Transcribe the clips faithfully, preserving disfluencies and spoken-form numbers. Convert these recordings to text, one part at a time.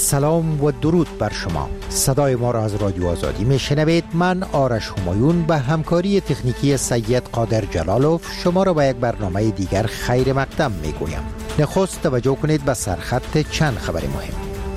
سلام و درود بر شما. صدای ما را از رادیو آزادی میشنوید. من آرش همایون به همکاری تکنیکی سید قادر جلالوف شما را به یک برنامه دیگر خیر مقدم میگویم. نخست توجه کنید به سرخط چند خبر مهم.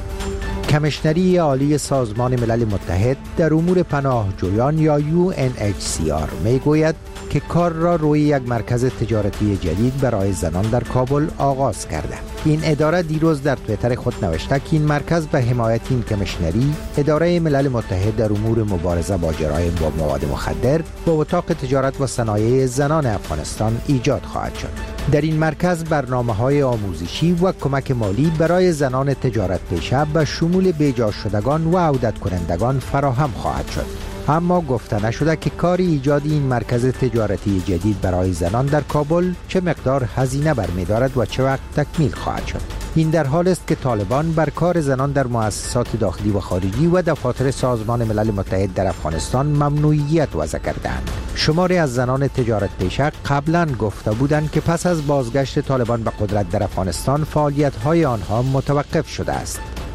کمیشنری عالی سازمان ملل متحد در امور پناهجویان یا یو ان اچ سی آر میگوید که کار را روی یک مرکز تجارتی جدید برای زنان در کابل آغاز کرده. این اداره دیروز در توییتر خود نوشته که این مرکز به حمایت این کمیشنری اداره ملل متحد در امور مبارزه با جرایم با مواد مخدر با اتاق تجارت و صنایع زنان افغانستان ایجاد خواهد شد. در این مرکز برنامه‌های آموزشی و کمک مالی برای زنان تجارت پیشه به شمول بیجا شدگان و عودت کنندگان فراهم خواهد شد. اما گفته نشده که کار ایجاد این مرکز تجارتی جدید برای زنان در کابل چه مقدار هزینه برمی‌دارد و چه وقت تکمیل خواهد شد. این در حال است که طالبان بر کار زنان در مؤسسات داخلی و خارجی و دفاتر سازمان ملل متحد در افغانستان ممنوعیت وضع کردند. شماری از زنان تجارت پیشه قبلا گفته بودند که پس از بازگشت طالبان به قدرت در افغانستان فعالیت‌های آنها متوقف شده است.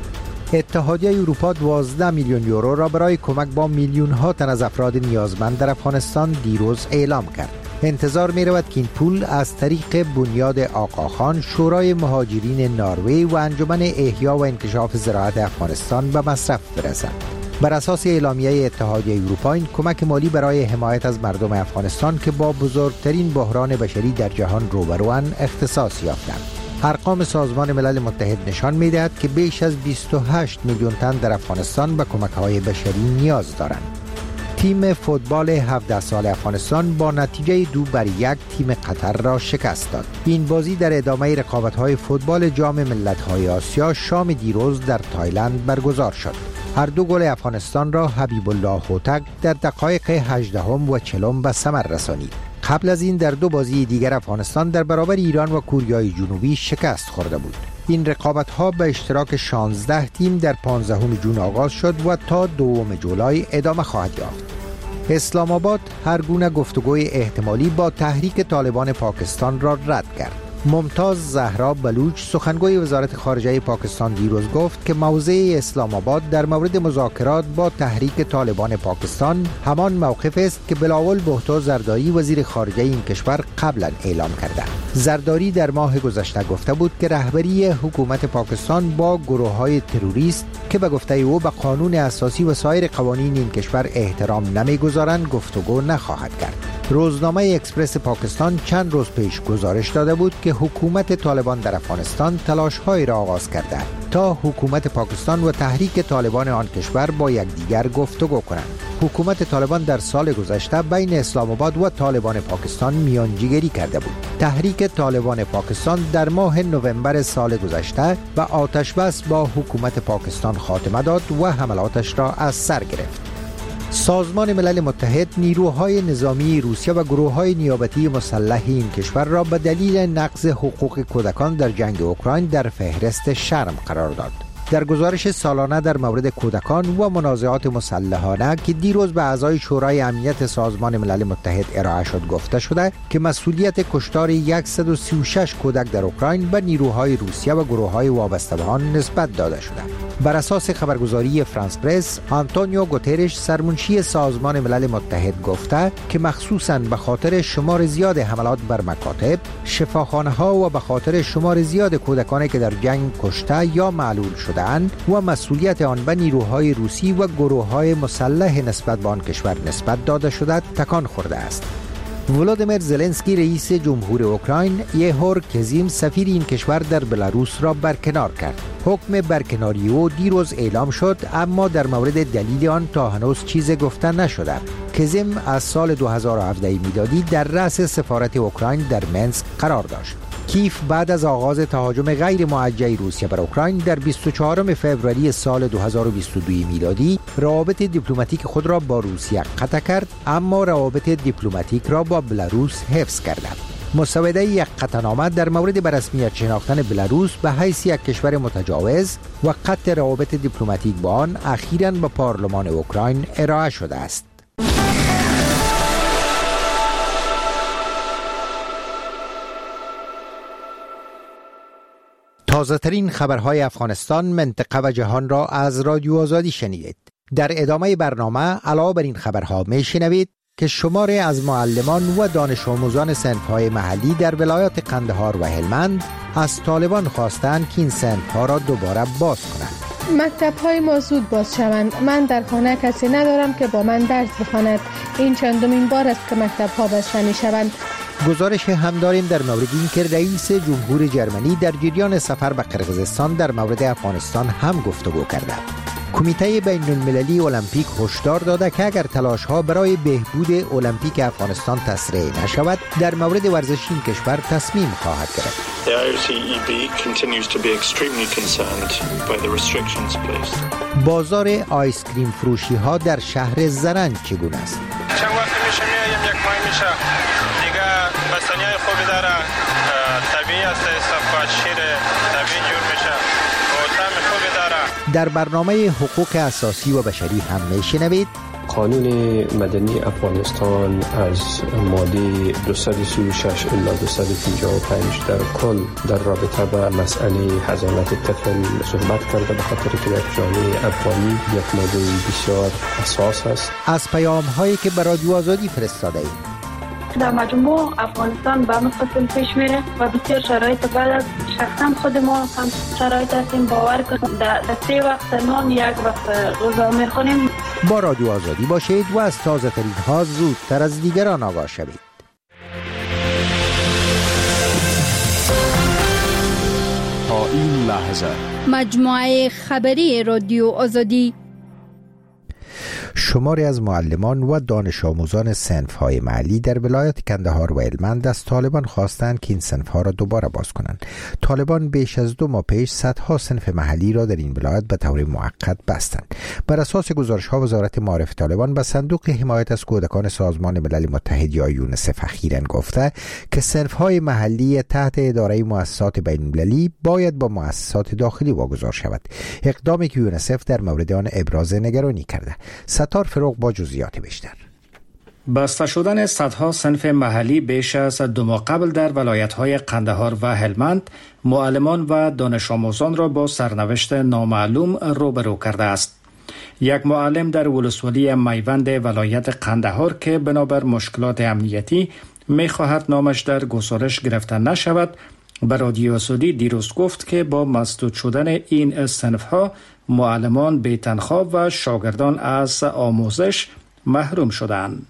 اتحادیه اروپا دوازده میلیون یورو را برای کمک با میلیون ها تن از افراد نیازمند در افغانستان دیروز اعلام کرد. انتظار می رود که این پول از طریق بنیاد آقاخان، شورای مهاجرین نروژ و انجمن احیا و انکشاف زراعت افغانستان به مصرف برسد. بر اساس اعلامیه اتحادیه اروپا این کمک مالی برای حمایت از مردم افغانستان که با بزرگترین بحران بشری در جهان روبروان اختصاص یافتند. ارقام سازمان ملل متحد نشان می‌دهد که بیش از بیست و هشت میلیون تن در افغانستان به کمک‌های بشری نیاز دارند. تیم فوتبال هفده سال افغانستان با نتیجه دو بر یک تیم قطر را شکست داد. این بازی در ادامه رقابت‌های فوتبال جام ملت‌های آسیا شام دیروز در تایلند برگزار شد. هر دو گل افغانستان را حبیب الله هوتک در دقایق هجدهم و چهلم به ثمر رسانید. قبل از این در دو بازی دیگر افغانستان در برابر ایران و کوریای جنوبی شکست خورده بود. این رقابت‌ها به اشتراک شانزده تیم در پانزدهم ژوئن آغاز شد و تا دوم جولای ادامه خواهد یافت. اسلام آباد هر گونه گفتگوی احتمالی با تحریک طالبان پاکستان را رد کرد. ممتاز زهرا بلوچ سخنگوی وزارت خارجه پاکستان دیروز گفت که موضع اسلام آباد در مورد مذاکرات با تحریک طالبان پاکستان همان موقف است که بلاول بهتو زرداری وزیر خارجه این کشور قبلا اعلام کرده. زرداری در ماه گذشته گفته بود که رهبری حکومت پاکستان با گروه‌های تروریست که به گفته او به قانون اساسی و سایر قوانین این کشور احترام نمی‌گذارند گفتگو نخواهد کرد. روزنامه اکسپرس پاکستان چند روز پیش گزارش داده بود که حکومت طالبان در افغانستان تلاش‌هایی را آغاز کرده تا حکومت پاکستان و تحریک طالبان آن کشور با یکدیگر گفتگو کنند. حکومت طالبان در سال گذشته بین اسلام آباد و طالبان پاکستان میانجیگری کرده بود. تحریک طالبان پاکستان در ماه نوامبر سال گذشته به آتش‌بس با حکومت پاکستان خاتمه داد و حملاتش را از سر گرفت. سازمان ملل متحد نیروهای نظامی روسیه و گروه‌های نیابتی مسلح این کشور را به دلیل نقض حقوق کودکان در جنگ اوکراین در فهرست شرم قرار داد. در گزارش سالانه در مورد کودکان و منازعات مسلحانه که دیروز به اعضای شورای امنیت سازمان ملل متحد ارائه شد گفته شده که مسئولیت کشتار صد و سی و شش کودک در اوکراین به نیروهای روسیه و گروه‌های وابسته به آن نسبت داده شده. بر اساس خبرگزاری فرانس پرس، آنتونیو گوترش سرمنشی سازمان ملل متحد گفته که مخصوصاً به خاطر شمار زیاد حملات بر مکاتب، شفاخانه‌ها و به خاطر شمار زیاد کودکانی که در جنگ کشته یا معلول شده‌اند و مسئولیت آن به نیروهای روسی و گروه‌های مسلح نسبت به آن کشور نسبت داده شده تکان خورده است. ولادیمیر زلنسکی رئیس جمهور اوکراین یهور کزیم سفیر این کشور در بلاروس را برکنار کرد. حکم برکناری او دیروز اعلام شد اما در مورد دلیل آن تا هنوز چیز گفته نشده. کزیم از سال دو هزار و هفده میلادی در رأس سفارت اوکراین در منسک قرار داشت. کیف بعد از آغاز تهاجم غیر موجه روسیه بر اوکراین در بیست و چهارم فوریه سال دو هزار و بیست و دو میلادی روابط دیپلماتیک خود را با روسیه قطع کرد اما روابط دیپلماتیک را با بلاروس حفظ کرد. مسوده یک قطعنامه در مورد به رسمیت شناختن بلاروس به حیث یک کشور متجاوز و قطع روابط دیپلماتیک با آن اخیراً به پارلمان اوکراین ارائه شده است. تازه ترین خبرهای افغانستان، منطقه و جهان را از رادیو آزادی شنیدید. در ادامه برنامه علاوه بر این خبرها می شنوید که شماری از معلمان و دانش آموزان صنف‌های محلی در ولایات قندهار و هلمند از طالبان خواستند که این صنف‌ها را دوباره باز کنند. مکتب‌های ما زود باز شوند. من در خانه کسی ندارم که با من درس بخواند. این چندمین بار است که مکتب‌ها بسته می‌شوند. گزارش هم داریم در مورد اینکه رئیس جمهور جرمنی در جریان سفر به قرقیزستان در مورد افغانستان هم گفتگو کرده. کمیته بین المللی المپیک هشدار داده که اگر تلاش‌ها برای بهبود المپیک افغانستان تسریع نشود، در مورد ورزش این کشور تصمیم خواهد گرفت. The I O C E B continues to be extremely concerned by the restrictions placed. بازار آیس کریم فروشی ها در شهر زرنج چگونه است؟ چند وقت میشه میایم، یک ماه میشه دیگه بستنیای خوبی داره، طبیعی است، صفا شیر طبیعی جور میشه و طعم خوبی داره. در برنامه حقوق اساسی و بشری هم میشنوید قانون مدنی افغانستان از ماده دویست و سی و شش الی دویست و پنجاه و پنج در کل در رابطه با مسئله حضانت طفل صحبت کرده، به خاطر که در جامعه افغانی یک ماده بسیار حساس است. از پیام هایی که به رادیو آزادی فرستاده ایم. در مجموع افغانستان به همه قسم پیش میره و بسیار شرایط بد است. شخصا خود ما هم شرایط هستیم، باور کنیم در سه وقت نان یک وقت غذا میخوریم. با رادیو آزادی باشید و از تازه ترین ها زودتر از دیگران آگاه شوید. تا این لحظه مجموعه خبری رادیو آزادی. شماری از معلمان و دانش آموزان صنف‌های محلی در ولایت قندهار و هلمند از طالبان خواستند که این صنف‌ها را دوباره باز کنند. طالبان بیش از دو ماه پیش صدها صنف محلی را در این ولایت به طور موقت بستند. بر اساس گزارش‌ها وزارت معارف طالبان به صندوق حمایت از کودکان سازمان ملل متحد یا یونسف اخیراً گفته که صنف‌های محلی تحت اداره مؤسسات بین‌المللی باید با مؤسسات داخلی واگذار شود. اقدامی که یونسف در مورد آن ابراز نگرانی کرده. ستار فروغ با جزئیات بیشتر. بسته شدن صدها صنف محلی بیش از دو ماه قبل در ولایت‌های قندهار و هلمند معلمان و دانش آموزان را با سرنوشت نامعلوم روبرو کرده است. یک معلم در ولسوالی میوند ولایت قندهار که بنابر مشکلات امنیتی می‌خواهد نامش در گزارش گرفته نشود، به رادیو آزادی دیروز گفت که با مسدود شدن این صنف‌ها معلمان بی‌تنخواه و شاگردان از آموزش محروم شدند.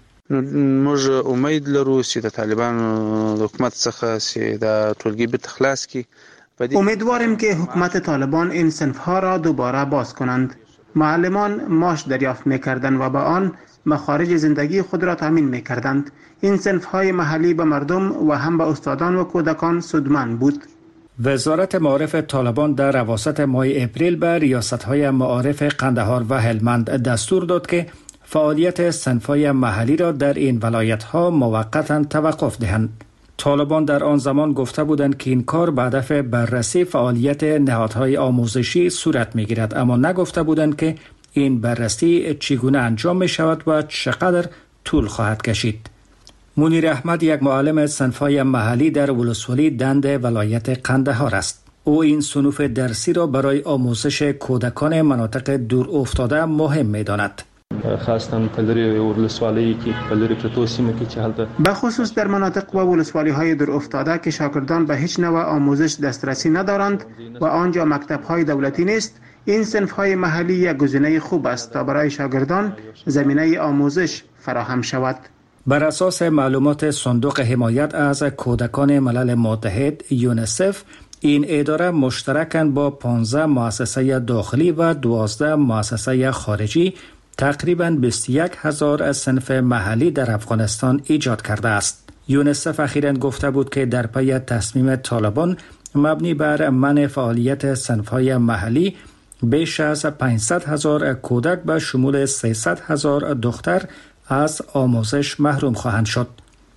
موږ امید لرو چې د طالبانو حکومت څخه چې د ټولګي به تخلاص کی. امیدواریم که حکومت طالبان این صنف‌ها را دوباره باز کنند. معلمان معاش دریافت می‌کردند و با آن مخارج زندگی خود را تامین می‌کردند. این صنف‌های محلی به مردم و هم به استادان و کودکان سودمند بود. وزارت معارف طالبان در اواسط ماه اپریل به ریاست‌های معارف قندهار و هلمند دستور داد که فعالیت صنف‌های محلی را در این ولایت‌ها موقتاً توقف دهند. طالبان در آن زمان گفته بودند که این کار به هدف بررسی فعالیت نهادهای آموزشی صورت می‌گیرد، اما نگفته بودند که این بررسی چگونه انجام می‌شود و چقدر طول خواهد کشید. منیر احمد یک معلم صنف‌های محلی در ولسوالی دند ولایت قندهار است. او این صنوف درسی را برای آموزش کودکان مناطق دور افتاده مهم می‌داند. خاصتاً پلری ولسوالی که پلری پروتوسیمه که چهالده به خصوص در مناطق و ولسوالی‌های دور افتاده که شاگردان به هیچ نوع آموزش دسترسی ندارند و آنجا مکتب‌های دولتی نیست، این صنف‌های محلی یک گزینه خوب است تا برای شاگردان زمینه آموزش فراهم شود. بر اساس معلومات صندوق حمایت از کودکان ملل متحد یونسف، این اداره مشترکاً با پانزده مؤسسه داخلی و دوازده مؤسسه خارجی تقریباً بیست و یک هزار صنف محلی در افغانستان ایجاد کرده است. یونسف اخیراً گفته بود که در پی تصمیم طالبان مبنی بر منع فعالیت صنف‌های محلی بیش از پانصد هزار کودک به شمول سیصد هزار دختر از آموزش محروم خواهند شد.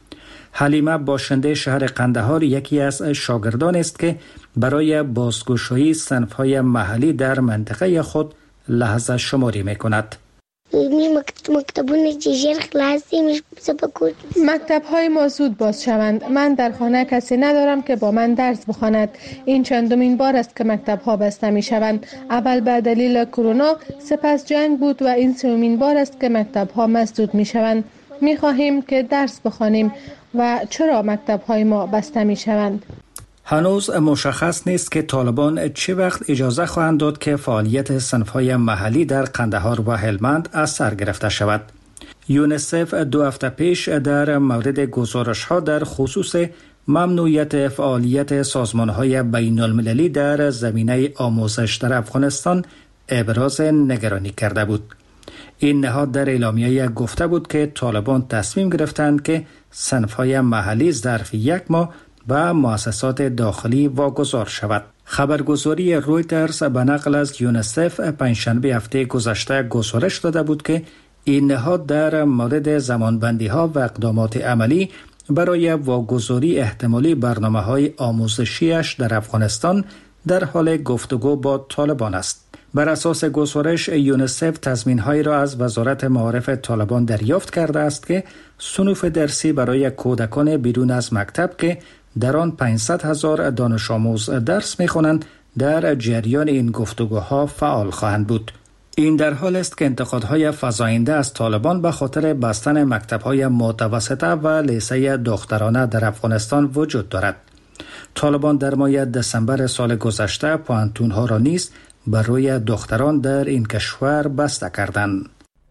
حلیمه باشنده شهر قندهار یکی از شاگردان است که برای بازگشایی صنف‌های محلی در منطقه خود لحظه شماری می‌کند. مکتبونه چیزی خلاصی میشه سپکود. مکتب های ما زود باز شوند. من در خانه کسی ندارم که با من درس بخواند. این چندمین بار است که مکتب ها بسته می شوند. اول به دلیل کرونا، سپس جنگ بود و این سومین بار است که مکتب ها مسدود می شوند. می خواهیم که درس بخوانیم و چرا مکتب های ما بسته می شوند؟ هنوز مشخص نیست که طالبان چه وقت اجازه خواهند داد که فعالیت صنف‌های محلی در قندهار و هلمند از سر گرفته شود. یونیسف دو هفته پیش در مورد گزارش‌ها در خصوص ممنوعیت فعالیت سازمان‌های بین‌المللی در زمینه آموزش در افغانستان ابراز نگرانی کرده بود. این نهاد در اعلامیه گفته بود که طالبان تصمیم گرفتند که صنف‌های محلی ظرف یک ماه و مؤسسات داخلی واگذار شود. خبرگزاری رویترز به نقل از یونیسف پنجشنبه هفته گذشته گزارش داده بود که این نهاد در مورد زمانبندی‌ها و اقدامات عملی برای واگذاری احتمالی برنامه‌های آموزشیش در افغانستان در حال گفتگو با طالبان است. بر اساس گزارش یونیسف تضمین‌هایی را از وزارت معارف طالبان دریافت کرده است که صنوف درسی برای کودکان بیرون از مکتب که در آن پانصد هزار دانش آموز درس می‌خوانند در جریان این گفتگوها فعال خواهند بود. این در حال است که انتقادهای فزاینده از طالبان به خاطر بستن مکتب‌های متوسطه و لیسه دخترانه در افغانستان وجود دارد. طالبان در ماه دسامبر سال گذشته پوانتون‌ها را نیز بر روی دختران در این کشور بسته کردند.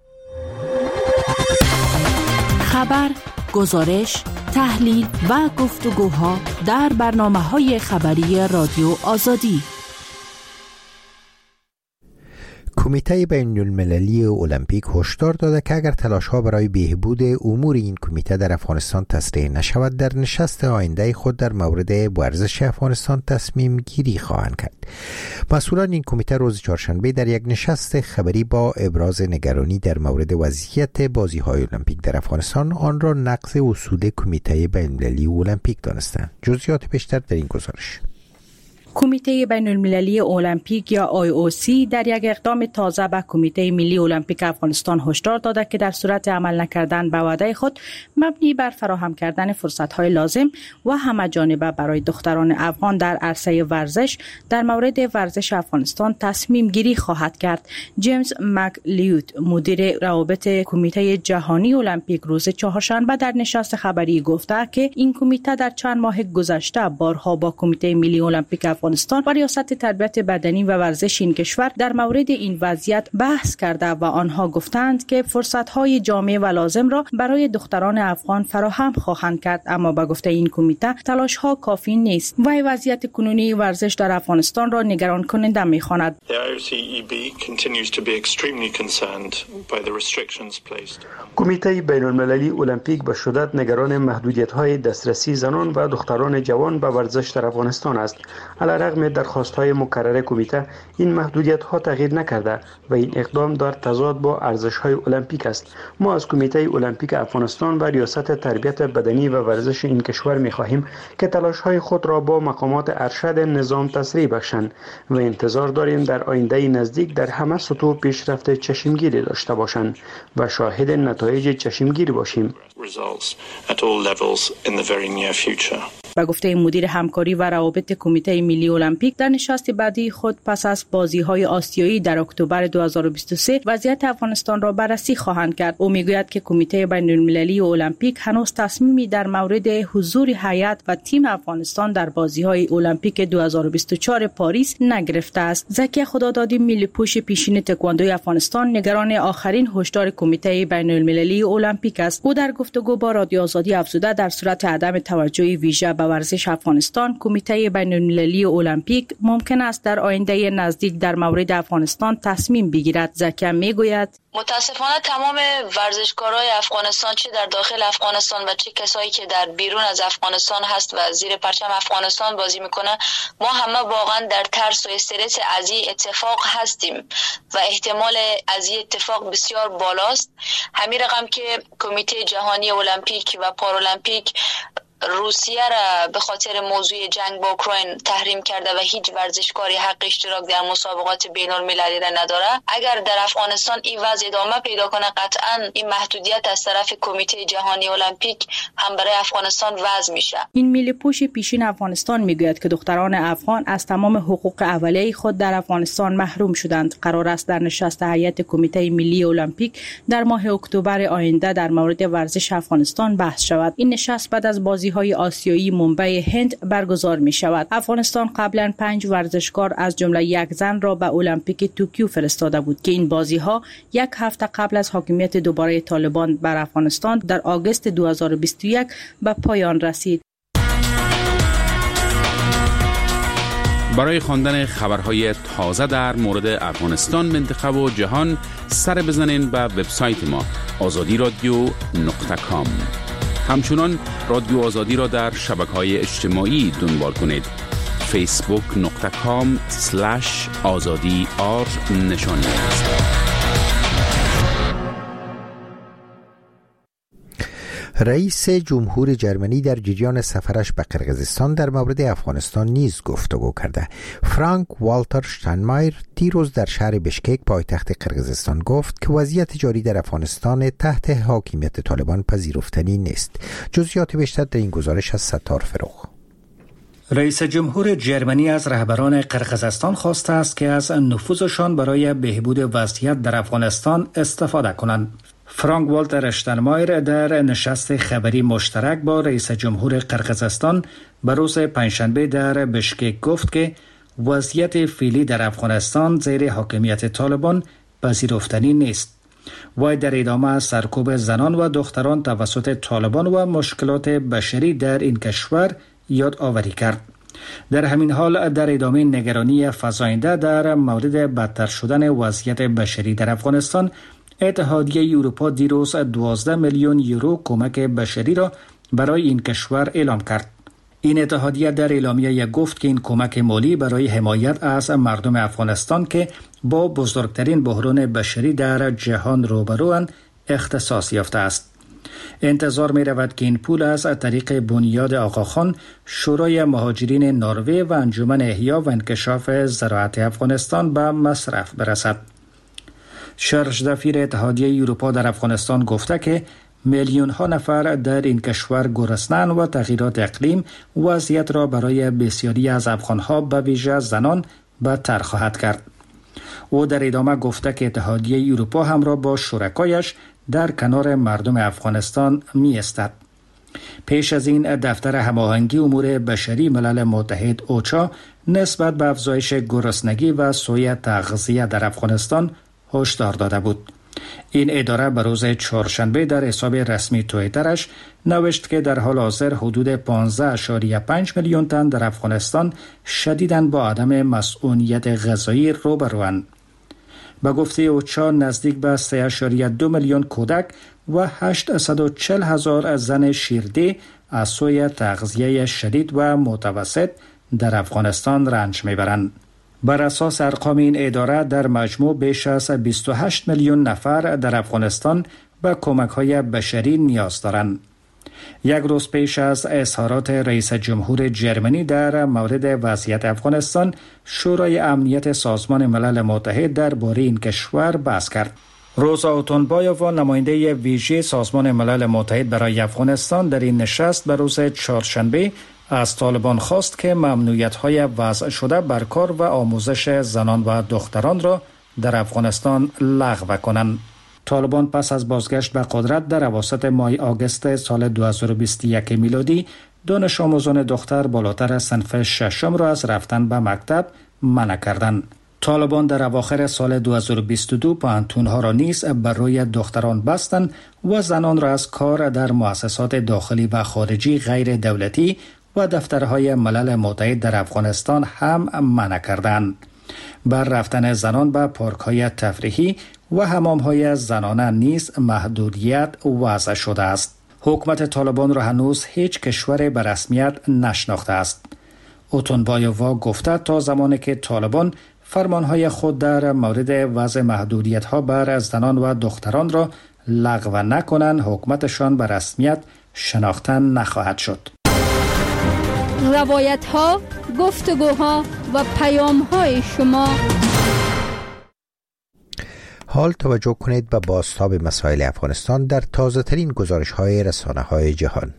خبر، گزارش، تحلیل و گفتگوها در برنامه‌های خبری رادیو آزادی. کمیته بین المللی المپیک هشدار داده که اگر تلاش‌ها برای بهبود امور این کمیته در افغانستان تسریع نشود، در نشست آینده خود در مورد ورزش افغانستان تصمیم گیری خواهند کرد. مسئولان این کمیته روز چهارشنبه در یک نشست خبری با ابراز نگرانی در مورد وضعیت بازی‌های المپیک در افغانستان آن را نقض اصول کمیته بین المللی المپیک دانستند. جزئیات بیشتر در این گزارش. کمیته بین المللی المپیک یا آی او سی در یک اقدام تازه به کمیته ملی المپیک افغانستان هشدار داده که در صورت عمل نکردن به وعده خود مبنی بر فراهم کردن فرصت‌های لازم و همه‌جانبه برای دختران افغان در عرصه ورزش در مورد ورزش افغانستان تصمیم گیری خواهد کرد. جیمز مکلیود، مدیر روابط کمیته جهانی المپیک، روز چهارشنبه در نشست خبری گفته که این کمیته در چند ماه گذشته بارها با کمیته ملی المپیک افغانستان و ریاست تربیت بدنی و ورزش این کشور در مورد این وضعیت بحث کرده و آنها گفتند که فرصت‌های جامع و لازم را برای دختران افغان فراهم خواهند کرد، اما با گفته این کمیته تلاش‌ها کافی نیست و وضعیت کنونی ورزش در افغانستان را نگران کننده می‌خواند. کمیته بین المللی المپیک به شدت نگران محدودیت‌های دسترسی زنان و دختران جوان به ورزش در افغانستان است. علیرغم درخواست‌های مکرر کمیته، این محدودیت‌ها تغییر نکرده و این اقدام در تضاد با ارزش‌های المپیک است. ما از کمیته المپیک افغانستان و ریاست تربیت بدنی و ورزش این کشور می‌خواهیم که تلاش‌های خود را با مقامات ارشد نظام تسریع بخشند و انتظار داریم در آینده نزدیک در همه سطوح پیشرفت چشمگیری داشته باشند و شاهد نتایج چشمگیری باشیم. با گفته مدیر همکاری و روابط کمیته ملی المپیک، در نشست بعدی خود پس از بازی‌های آسیایی در اکتبر دو هزار و بیست و سه وضعیت افغانستان را بررسی خواهند کرد. او میگوید که کمیته بین المللی المپیک هنوز تصمیمی در مورد حضور هیئت و تیم افغانستان در بازی‌های المپیک دو هزار و بیست و چهار پاریس نگرفته است. زکی خدادادی، ملی پوش پیشین تکواندوی افغانستان، نگران آخرین هشدار کمیته بین المللی المپیک است. او در گفتگو با رادیو آزادی افزوده در صورت عدم توجه ویژه به ورزش افغانستان، کمیته بین المللی المپیک ممکن است در آینده نزدیک در مورد افغانستان تصمیم بگیرد. زکی میگوید متاسفانه تمام ورزشکارای افغانستان، چه در داخل افغانستان و چه کسایی که در بیرون از افغانستان هست و زیر پرچم افغانستان بازی میکنه، ما همه واقعا در ترس و استرس از این اتفاق هستیم و احتمال از این اتفاق بسیار بالاست. همین رقم که کمیته جهانی المپیک و پارالمپیک روسیه را به خاطر موضوع جنگ با اوکراین تحریم کرده و هیچ ورزشکاری حق اشتراک در مسابقات بین المللی را نداره، اگر در افغانستان این وضع ادامه پیدا کنه قطعا این محدودیت از طرف کمیته جهانی المپیک هم برای افغانستان وضع میشه. این ملی پوش پیشین افغانستان میگوید که دختران افغان از تمام حقوق اولیه خود در افغانستان محروم شدند. قرار است در نشست هیئت کمیته ملی المپیک در ماه اکتبر آینده در مورد ورزش افغانستان بحث شود. این نشست بعد از بازی‌های آسیایی منبع هند برگزار می شود. افغانستان قبلا پنج ورزشکار از جمله یک زن را به المپیک توکیو فرستاده بود که این بازی‌ها یک هفته قبل از حاکمیت دوباره طالبان بر افغانستان در آگوست دو هزار و بیست و یک به پایان رسید. برای خواندن خبرهای تازه در مورد افغانستان، منطقه و جهان سر بزنین به وبسایت ما آزادی رادیو نقطه کام. همچنان رادیو آزادی را در شبکه‌های اجتماعی دنبال کنید. فیسبوک نقطه کام سلش آزادی آر نشانی است. رئیس جمهور جرمنی در جریان سفرش به قرقیزستان در مورد افغانستان نیز گفتگو کرده. فرانک والتر شتاینمایر دیروز در شهر بشکک پایتخت قرقیزستان گفت که وضعیت جاری در افغانستان تحت حاکمیت طالبان پذیرفتنی نیست. جزئیات بیشتر در این گزارش از ستار فروغ. رئیس جمهور جرمنی از رهبران قرقیزستان خواسته است که از نفوذشان برای بهبود وضعیت در افغانستان استفاده کنند. فرانک والتر شتاینمایر در نشست خبری مشترک با رئیس جمهور قرقیزستان به روز پنجشنبه در بشکک گفت که وضعیت فعلی در افغانستان زیر حاکمیت طالبان پذیرفتنی نیست. وی در ادامه سرکوب زنان و دختران توسط طالبان و مشکلات بشری در این کشور یاد آوری کرد. در همین حال در ادامه نگرانی فزاینده در مورد بدتر شدن وضعیت بشری در افغانستان، اتحادیه اروپا دیروز دوازده میلیون یورو کمک بشری را برای این کشور اعلام کرد. این اتحادیه در اعلامیه گفت که این کمک مالی برای حمایت از مردم افغانستان که با بزرگترین بحران بشری در جهان روبروند اختصاص یافته است. انتظار می رود که این پول از طریق بنیاد آقاخان، شورای مهاجرین نروژ و انجمن احیا و انکشاف زراعت افغانستان به مصرف برسد. شرش دفیر اتحادیه اروپا در افغانستان گفته که میلیون ها نفر در این کشور گرسنه‌اند و تغییرات اقلیم وضعیت را برای بسیاری از افغان‌ها به ویژه زنان بدتر خواهد کرد. او در ادامه گفته که اتحادیه اروپا همراه با شرکایش در کنار مردم افغانستان می ایستد. پیش از این دفتر هماهنگی امور بشری ملل متحد اوچا نسبت به افزایش گرسنگی و سوء تغذیه در افغانستان هشدار داده بود. این اداره به روز چهارشنبه در حساب رسمی توییترش نوشت که در حال حاضر حدود پانزده ممیز پنج میلیون تن در افغانستان شدیداً با عدم مسئولیت غذایی روبروند. به گفته اوچا نزدیک به سه ممیز دو میلیون کودک و هشتصد و چهل هزار زن شیرده از سوء تغذیه شدید و متوسط در افغانستان رنج میبرند. بر اساس ارقام این اداره در مجموع بیش از بیست و هشت میلیون نفر در افغانستان به کمک‌های بشری نیاز دارند. یک روز پیش از اظهارات رئیس جمهور جرمنی در مورد وضعیت افغانستان، شورای امنیت سازمان ملل متحد درباره این کشور بحث کرد. روزا اوتونبایووا، نماینده ویژه سازمان ملل متحد برای افغانستان، در این نشست به روز چهارشنبه از طالبان خواست که ممنوعیت‌های وضع شده بر کار و آموزش زنان و دختران را در افغانستان لغو کنند. طالبان پس از بازگشت به قدرت در اواسط ماه آگوست سال دو هزار و بیست و یک میلادی، دانش آموزان دختر بالاتر از صنف ششم را از رفتن به مکتب منع کردند. طالبان در اواخر سال دو هزار و بیست و دو پانتونها را نیز بر روی دختران بستند و زنان را از کار در مؤسسات داخلی و خارجی غیر دولتی و دفترهای ملل متحد در افغانستان هم منع کردند. بر رفتن زنان به پارک‌های تفریحی و حمام‌های زنانه نیز محدودیت وضع شده است. حکومت طالبان را هنوز هیچ کشور به رسمیت نشناخته است. اوتونبایووا گفته تا زمانی که طالبان فرمانهای خود در مورد وضع محدودیت‌ها بر زنان و دختران را لغو نکنند، حکومتشان به رسمیت شناخته نخواهد شد. روایت ها، گفتگوها و پیام های شما. حال توجه کنید به بازتاب مسائل افغانستان در تازه ترین گزارش های رسانه های جهان.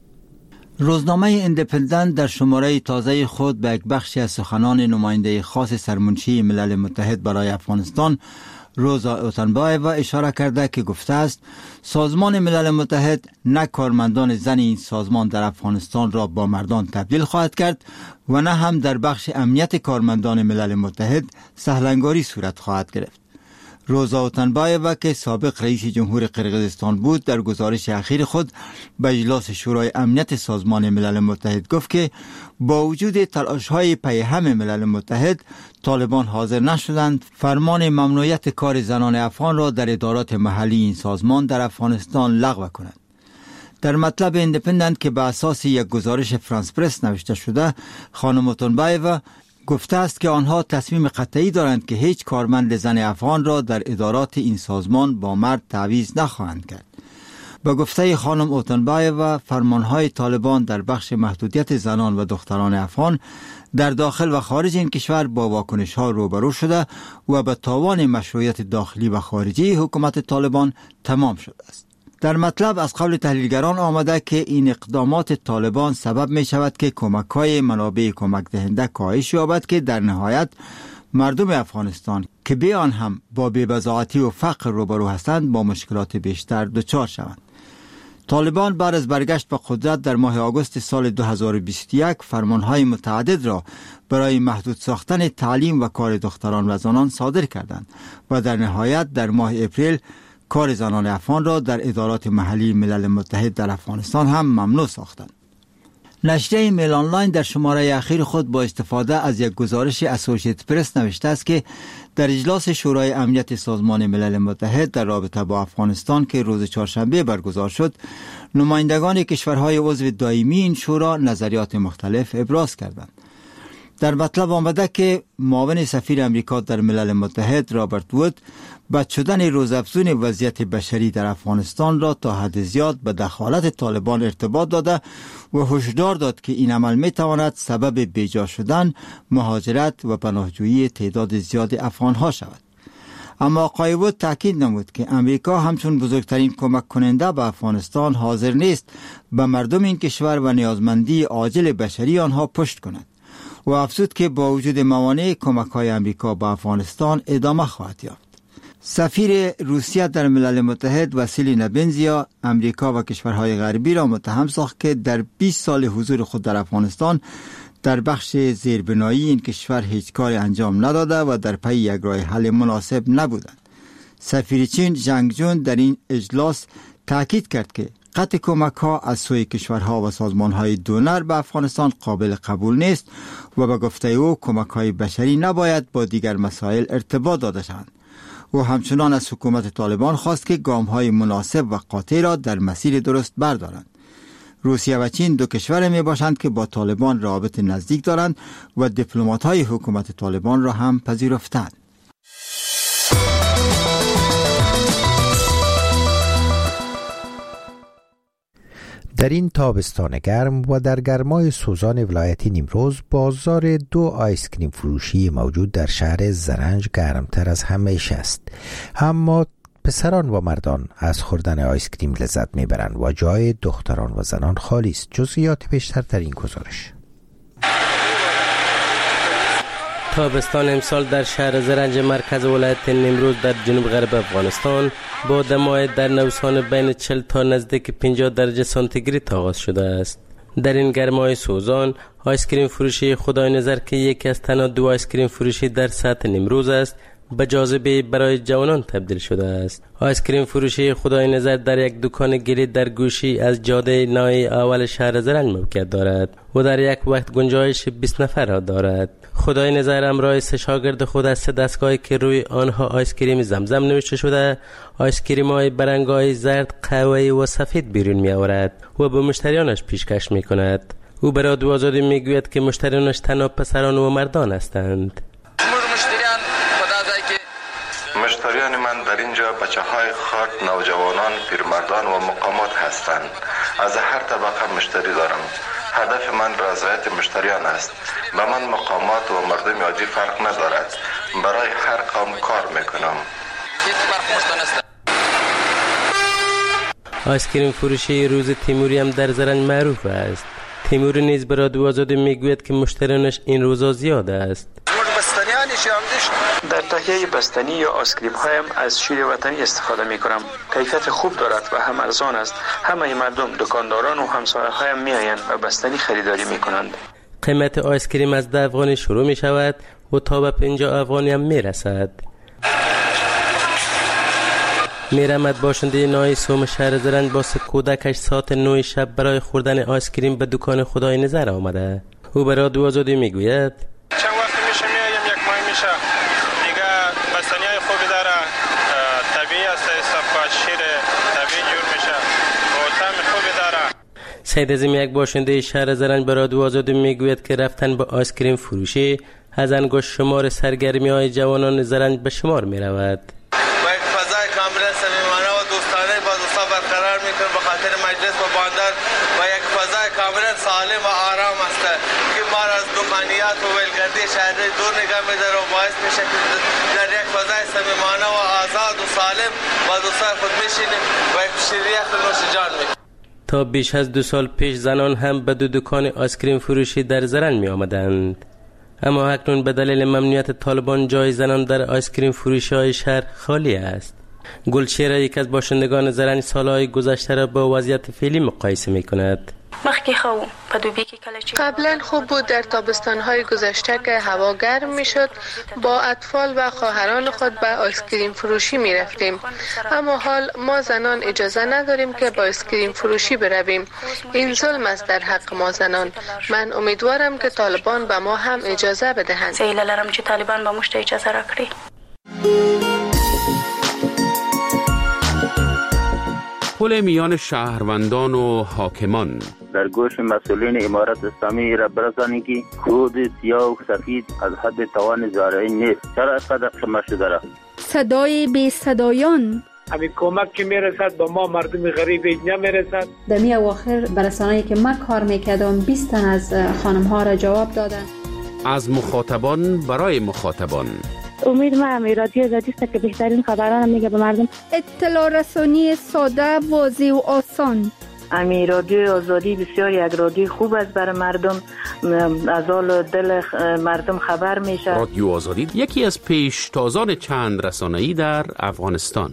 روزنامه ایندیپندنت در شماره تازه خود به یک بخشی از سخنان نماینده خاص سرمنشی ملل متحد برای افغانستان روزا اوتنبایوا اشاره کرده که گفته است سازمان ملل متحد نه کارمندان زن این سازمان در افغانستان را با مردان تبدیل خواهد کرد و نه هم در بخش امنیت کارمندان ملل متحد سهلنگاری صورت خواهد گرفت. روزا اوتنبایوا که سابق رئیس جمهور قرقیزستان بود در گزارش اخیر خود به اجلاس شورای امنیت سازمان ملل متحد گفت که با وجود تلاش‌های پیهم ملل متحد طالبان حاضر نشدند فرمان ممنوعیت کار زنان افغان را در ادارات محلی این سازمان در افغانستان لغو کنند. در مطلب ایندیپندنت که به اساس یک گزارش فرانس پرس نوشته شده، خانم اوتنبایوا گفته است که آنها تصمیم قطعی دارند که هیچ کارمند زن افغان را در ادارات این سازمان با مرد تعویض نخواهند کرد. با گفته خانم اوتنبایوا فرمانهای طالبان در بخش محدودیت زنان و دختران افغان در داخل و خارج این کشور با واکنش ها روبرو شده و به تاوان مشروعیت داخلی و خارجی حکومت طالبان تمام شده است. در مطلب از قول تحلیلگران آمده که این اقدامات طالبان سبب می شود که کمک‌های منابع کمک دهنده کاهش یابد که در نهایت مردم افغانستان که به آن هم با بی‌بضاعتی و فقر روبرو هستند با مشکلات بیشتر دچار شوند. طالبان بعد از برگشت به قدرت در ماه آگوست سال دو هزار و بیست و یک فرمانهای متعدد را برای محدود ساختن تعلیم و کار دختران و زنان صادر کردند و در نهایت در ماه اپریل کار زنان افغان را در ادارات محلی ملل متحد در افغانستان هم ممنوع ساختند. نشریه میل آنلاین در شماره اخیر خود با استفاده از یک گزارش اسوسییتد پرس نوشته است که در اجلاس شورای امنیت سازمان ملل متحد در رابطه با افغانستان که روز چهارشنبه برگزار شد، نمایندگان کشورهای عضو دائمی این شورا نظریات مختلف ابراز کردند. در مطلب آمده که معاون سفیر امریکا در ملل متحد رابرت وود بد شدن روزافزون وضعیت بشری در افغانستان را تا حد زیاد به دخالت طالبان ارتباط داده و هشدار داد که این عمل می تواند سبب بیجا شدن، مهاجرت و پناهجویی تعداد زیاد افغانها شود. اما آقای وود تاکید نمود که امریکا همچون بزرگترین کمک کننده به افغانستان حاضر نیست به مردم این کشور و نیازمندی عاجل بشری آنها پشت کند و افزود که با وجود موانع کمک‌های امریکا به افغانستان ادامه خواهد یافت. سفیر روسیه در ملل متحد واسیلی نبنزیا امریکا و کشورهای غربی را متهم ساخت که در بیست سال حضور خود در افغانستان در بخش زیربنایی این کشور هیچ کاری انجام نداده و در پی یک راه حل مناسب نبودند. سفیر چین ژنگ جون در این اجلاس تاکید کرد که قطع کمک‌ها از سوی کشورها و سازمان‌های دونر به افغانستان قابل قبول نیست و به گفته او کمک‌های بشری نباید با دیگر مسائل ارتباط داده شوند. او همچنان از حکومت طالبان خواست که گام‌های مناسب و قاطع را در مسیر درست بردارند. روسیه و چین دو کشور می باشند که با طالبان رابط نزدیک دارند و دیپلمات‌های حکومت طالبان را هم پذیرفتند. در این تابستان گرم و در گرمای سوزان ولایت نیمروز بازار دو آیسکریم فروشی موجود در شهر زرنج گرمتر از همیشه است، اما پسران و مردان از خوردن آیسکریم لذت میبرند و جای دختران و زنان خالی است. جزئیات بیشتر در این گزارش. تابستان امسال در شهر زرنج مرکز ولایت نیمروز در جنوب غرب افغانستان با دمای در نوسان بین چهل تا نزدیک پنجاه درجه سانتیگراد آغاز شده است. در این گرمای سوزان آیسکریم فروشی خدای نظر که یکی از تنها دو آیسکریم فروشی در سطح نیمروز است به جاذبه برای جوانان تبدیل شده است. آیسکریم فروشی خدای نظر در یک دکان گلی در گوشی از جاده نای اول شهر زرنج موقعیت دارد و در یک وقت گنجایش بیست نفر را دارد. خدای نظر امرای سه شاگرد خود از سه دستگاهی که روی آنها آیسکریم زمزم نوشته شده آیسکریم های برنگای زرد، قهوه‌ای و سفید بیرون می آورد و به مشتریانش پیشکش می کند. او برای رادیو آزادی می گوید که مشتریانش تنها پسران و مردان هستند. مشتریان من در اینجا بچه های خرد، نوجوانان، پیرمردان و مقامات هستند. از هر طبقه مشتری دارم. هدف من رضایت مشتریان است. به من مقامات و مردم عادی فرق ندارد. برای هر قوم کار میکنم. آیسکریم فروشی روز تیموری هم در زرنج معروف است. تیموری نیز به رادیو آزادی میگوید که مشتریانش این روزا زیاد است. در تهیه بستنی یا آیسکریم هایم از شیر وطنی استفاده می کنم. کیفیت خوب دارد و هم ارزان است. همه مردم، دکانداران و همسایه هایم می آیند و بستنی خریداری می کنند. قیمت آیسکریم از ده افغانی شروع می شود و تا به پنجاه افغانی هم می رسد. میرمد باشنده نای سوم شهر زرنج با کودکش ساعت نه شب برای خوردن آیسکریم به دکان خدای نظر آمده. او به رادیو آزادی میگوید چند وقت میشه میایم، یک ماه میشه دیگه بستنی های خوبی داره، طبیعی است، صفا شیر طبیعی جور میشه و طعم خوبی داره. سید عظیم یک باشنده شهر زرنج به رادیو آزادی میگوید که رفتن به آیسکریم فروشی از انگشت شمار سرگرمی های جوانان زرنج به شمار میرود. خاطر مجلس و باندر و یک فضای کاملا سالم و آرام است که ما را از دکانیات و ولگردی شهری دور نگاه می‌داره و باعث میشه که در یک فضای صمیمانه و آزاد و سالم با دوستان خود بشینیم و یک شیریه نوش جان می‌کنیم. تا بیش از دو سال پیش زنان هم به دو دکان آیسکریم فروشی در زرنج می آمدند، اما اکنون به دلیل ممنوعیت طالبان جای زنان در آیسکریم فروشی های شهر خالی است. گلشیر یک از باشندگان زرنج سالهای گذشته را با وضعیت فعلی مقایسه می کند. قبلا خوب بود در تابستان‌های گذشته که هوا گرم می‌شد، با اطفال و خواهران خود به آیسکریم فروشی می‌رفتیم، اما حال ما زنان اجازه نداریم که با آیسکریم فروشی برویم. این ظلم است در حق ما زنان. من امیدوارم که طالبان به ما هم اجازه بدهند. سیل لرم چې طالبان به مشت اجازه راکړي. پل میان شهروندان و حاکمان در گوش مسئولین امارت اسلامی را برسانید که خود سیاه و سفید از حد توان زارعی نیست. چرا اینقدر خمه شده را؟ صدای بی صدایان، همین کمک که میرسد به ما مردم غریب نمیرسد. در می اواخر برسانه‌ای که من کار میکردم بیست تن از خانم ها را جواب دادن. از مخاطبان برای مخاطبان. امید ما هم رادیو آزادی است که بهترین خبران میگه به مردم. اطلاع رسانی ساده، واضح و آسان. امی رادیو آزادی بسیار یک رادیو خوب است برای مردم، از حال دل مردم خبر میشه. رادیو آزادی یکی از پیشتازان چند رسانه‌ای در افغانستان.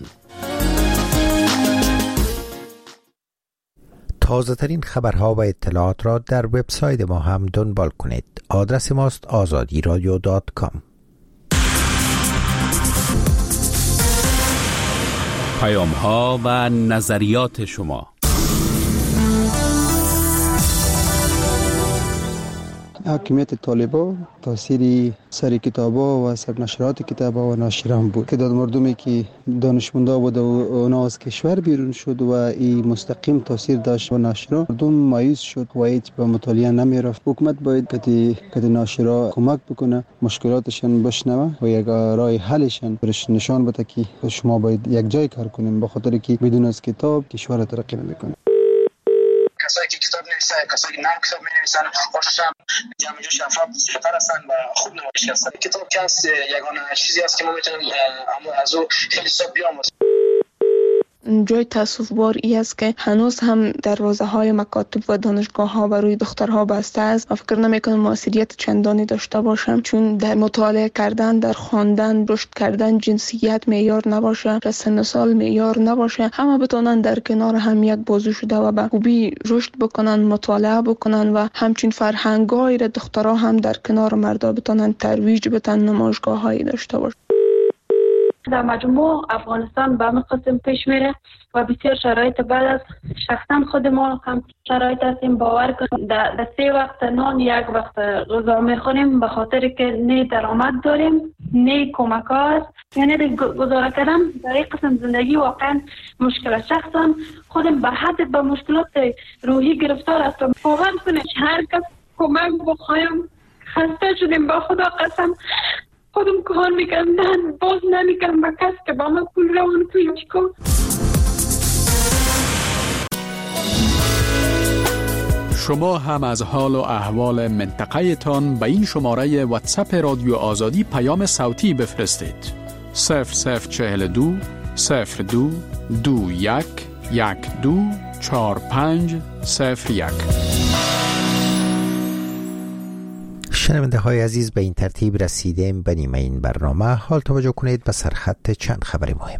تازه ترین خبرها و اطلاعات را در وبسایت ما هم دنبال کنید. آدرس ماست آزادی رادیو دات کام. پیام ها و نظریات شما. حاکمیت طالبان تاثیر سر کتابا و سرنشرات کتابا و ناشران بود. تعداد مردمی که دانشمندا بود و اونا از کشور بیرون شد و این مستقیم تاثیر داشت و ناشران مردم مایوس شد و هیچ به مطالعه نمی رفت. حکومت باید کتی کتی ناشرا کمک بکنه، مشکلاتشان بشنوه و یک راه حلشان برش نشان بده که شما باید یک جای کار کنیم، به خاطر که بدون از کتاب کشور ترقی نمیکنه. کسایی که کتاب نویسن، کسایی که نام کتاب می‌نویسن، خوشش هم جمع جوش افراد بسیار هستن و خوب نمایش هستن. کتاب که هست یگانه چیزی است که ما میتونیم از او خیلی صاحب بیاموزیم. جای تأسف بار ای است که هنوز هم دروازه های مکاتب و دانشگاه ها بروی دخترها بسته است و فکر نمی کنم موثریت چندانی داشته باشم، چون در مطالعه کردن، در خواندن، رشد کردن جنسیت معیار نباشه، سن سال معیار نباشه، همه بتونن در کنار هم یک بازو شده و به خوبی رشد بکنن، مطالعه بکنن و همچین فرهنگای را دخترها هم در کنار مردا بتونن ترویج بدن، نمایشگاه هایی داشته باشه. در مجموع افغانستان به همه قسم پیش میره و بسیار شرایط بعد است. شخصا خود ما هم شرایط هستیم، باور کنیم در سه وقت نان یک وقت غذا میخوریم به خاطر که نه درآمد داریم نه کمک هست، یعنی گزاره کردن در این قسم زندگی واقعا مشکل است. شخصا خودم به حد به مشکلات روحی گرفتار هستم. باور کنید هر کس کمک بخوایم خسته شدیم، با خدا قسم خودم کار میکنم نه باز نمیکنم با کس که با من پول روان پویش کن. شما هم از حال و احوال منطقه تان به این شماره واتساپ رادیو آزادی پیام صوتی بفرستید. صفر صفر چهل دو صفر دو دو یک یک دو چهار پنج صفر یک. شنونده های عزیز، به این ترتیب رسیدیم به نیمه این برنامه. حال توجه کنید به سرخط چند خبر مهم.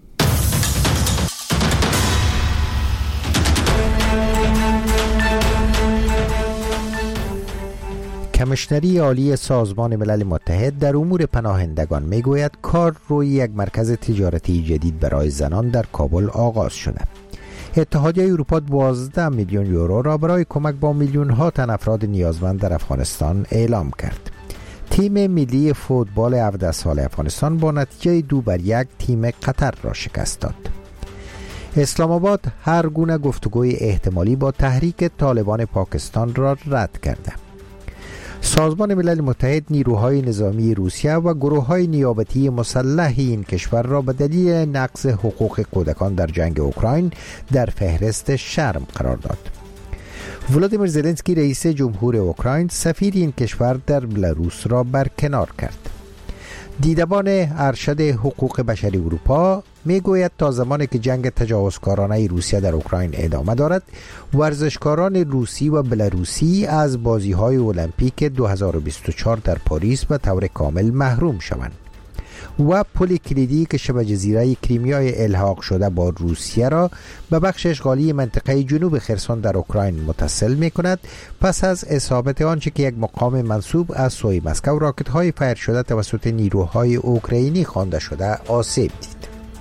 کمیشنری عالی سازمان ملل متحد در امور پناهندگان میگوید کار روی یک مرکز تجارتی جدید برای زنان در کابل آغاز شده. اتحادیه اروپا دوازده میلیون یورو را برای کمک با میلیون ها تن افراد نیازمند در افغانستان اعلام کرد. تیم ملی فوتبال هفده سال افغانستان با نتیجه دو بر یک تیم قطر را شکست داد. اسلام آباد هر گونه گفتگوی احتمالی با تحریک طالبان پاکستان را رد کرده. سازمان ملل متحد نیروهای نظامی روسیه و گروه‌های نیابتی مسلح این کشور را به دلیل نقض حقوق کودکان در جنگ اوکراین در فهرست شرم قرار داد. ولادیمیر زلنسکی رئیس جمهور اوکراین سفیر این کشور در بلاروس را برکنار کرد. دیدبان ارشد حقوق بشری اروپا میگوید تا زمانی که جنگ تجاوزکارانه روسیه در اوکراین ادامه دارد، ورزشکاران روسی و بلاروسی از بازی‌های المپیک دو هزار و بیست و چهار در پاریس به طور کامل محروم شوند. و پل کلیدی که شبه جزیره کریمیای الحاق شده با روسیه را به بخش اشغالی منطقه جنوب خرسون در اوکراین متصل می کند، پس از اصابت آنچه که یک مقام منسوب از سوی مسکو راکت های فایر شده توسط نیروهای اوکراینی خوانده شده آسیب دید.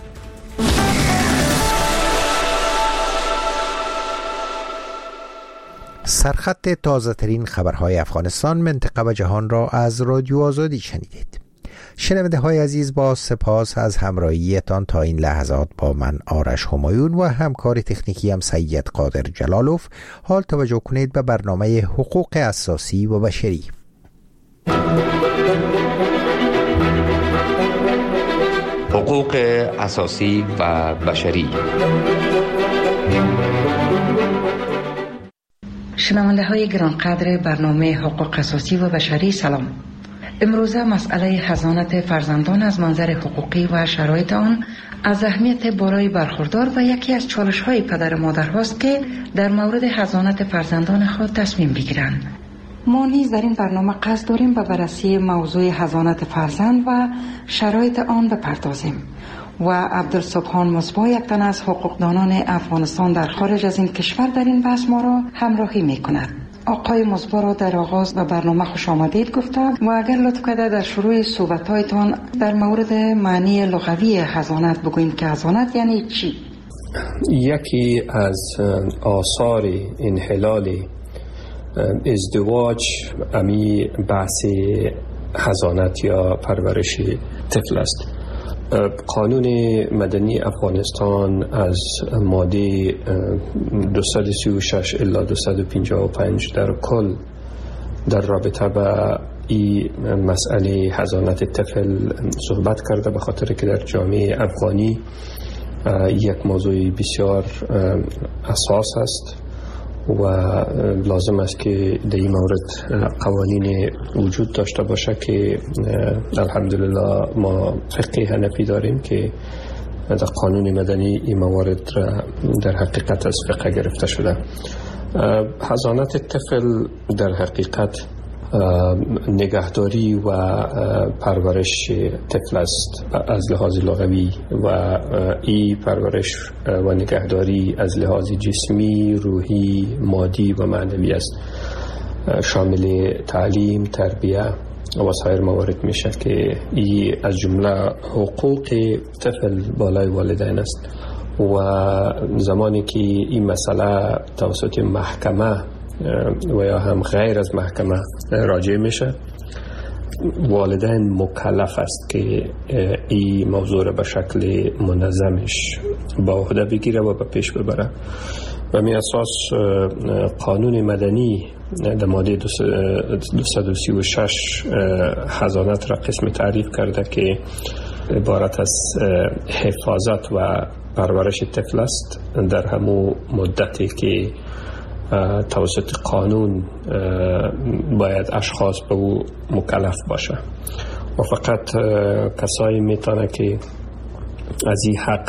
سرخط تازه ترین خبرهای افغانستان، منطقه و جهان را از رادیو آزادی شنیدید. شنونده های عزیز، با سپاس از همراهیتان تا این لحظات با من آرش همایون و همکار تکنیکی هم سید قادر جلالوف. حال توجه کنید به برنامه حقوق اساسی و بشری. حقوق اساسی و بشری. شنونده های گرانقدر برنامه حقوق اساسی و بشری، سلام. امروزه مسئله حضانت فرزندان از منظر حقوقی و شرایط آن از اهمیت بالای برخوردار و یکی از چالش های پدر و مادر هاست که در مورد حضانت فرزندان خود تصمیم بگیرند. ما نیز در این برنامه قصد داریم به بررسی موضوع حضانت فرزند و شرایط آن بپردازیم و عبدالسبحان مصباح، یک تن از حقوقدانان افغانستان در خارج از این کشور، در این بحث ما را همراهی می کند. آقای مصباح را در آغاز به برنامه خوش آمدید گفتم و اگر لطف کرده در شروع صحبت‌هایتان در مورد معنی لغوی حضانت بگویید که حضانت یعنی چی؟ یکی از آثار انحلال ازدواج امی بحث حضانت یا پرورش طفل است. قانون مدنی افغانستان از ماده دویست و سی و شش الی دویست و پنجاه و پنج در کل در رابطه با این مسئله حضانت طفل صحبت کرده، به خاطر که در جامعه افغانی یک موضوع بسیار اساس است و لازم است که در این مورد قوانین وجود داشته باشه که الحمدلله ما فقه حنفی داریم که در قانون مدنی این موارد در حقیقت از فقه گرفته شده. حضانت طفل در حقیقت نگهداری و پرورش طفل است از لحاظ لغوی و این پرورش و نگهداری از لحاظ جسمی، روحی، مادی و معنوی است. شامل تعلیم، تربیه و سایر موارد میشه که این از جمله حقوق طفل بالای والدین است و زمانی که این مسئله توسط محکمه و یا هم غیر از محکمه راجع میشه، والدین مکلف است که این موضوع را به شکل منظمش با عهده بگیره و به پیش ببره. و می اساس قانون مدنی در ماده دویست و سی و شش حضانت را قسم تعریف کرده که عبارت از حفاظت و پرورش طفل است در همون مدتی که توسط قانون باید اشخاص به او مکلف باشه و فقط کسایی میتونه که از این حق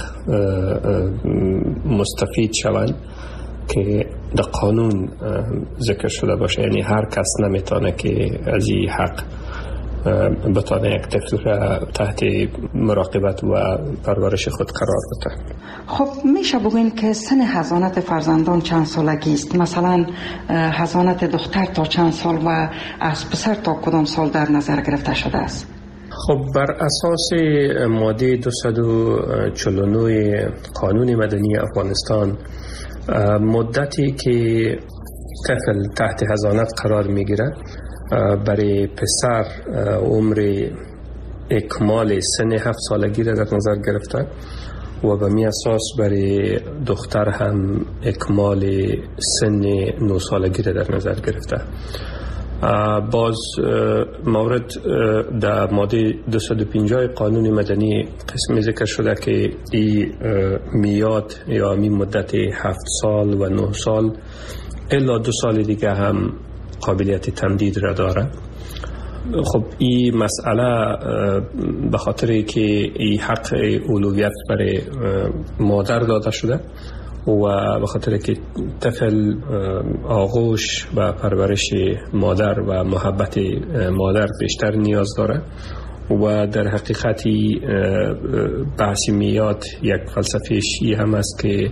مستفید شوند که در قانون ذکر شده باشه. یعنی هر کس نمیتونه که از این حق بتونه یک طفل را تحت مراقبت و پرورش خود قرار بده. خب میشه بگوین که سن حضانت فرزندان چند سالگی است؟ مثلا حضانت دختر تا چند سال و از پسر تا کدام سال در نظر گرفته شده است؟ خب بر اساس ماده دویست و چهل و نه قانون مدنی افغانستان، مدتی که طفل تحت حضانت قرار میگیره برای پسر عمر اکمال سن هفت سالگی را در نظر گرفته و به می اساس برای دختر هم اکمال سن نه سالگی را در نظر گرفته. باز مورد در ماده دویست و پنجاه قانون مدنی قسمی ذکر شده که این میاد یا می مدت هفت سال و نه سال الا دو سال دیگه هم قابلیت تمدید را داره. خب این مسئله به خاطر که این حق اولویت برای مادر داده شده و به خاطر که طفل آغوش و پرورش مادر و محبت مادر بیشتر نیاز داره و در حقیقتی بحث میاد یک فلسفه‌ش این هم است که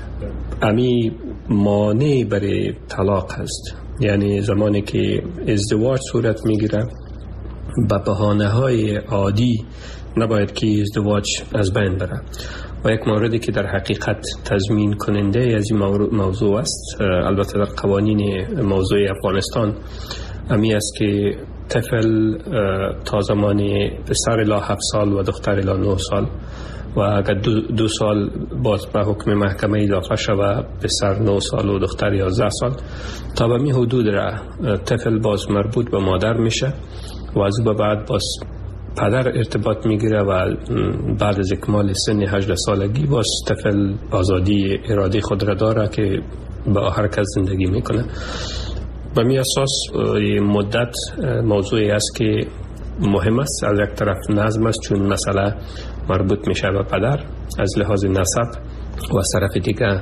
امی مانع برای طلاق هست. یعنی زمانی که ازدواج صورت میگیره به بهانه‌های عادی نباید که ازدواج از بین بره و یک موردی که در حقیقت تضمین کننده از این موضوع است، البته در قوانین موضوع افغانستان امی است که طفل تا زمان پسر الی هفت سال و دختر الی نه سال و اگر دو, دو سال باز به حکم محکمه اضافه شود پسر نه سال و دختر یازده سال تا به می حدود را طفل باز مربوط به مادر میشه و از او بعد باز پدر ارتباط میگیره و بعد از اکمال سن هجده سالگی باز طفل آزادی اراده خود را داره که با هر کس زندگی میکنه. به می اساس مدت موضوعی است که مهم است. از یک طرف نظم است چون مسئله مربوط میشه به پدر از لحاظ نسب و از طرف دیگه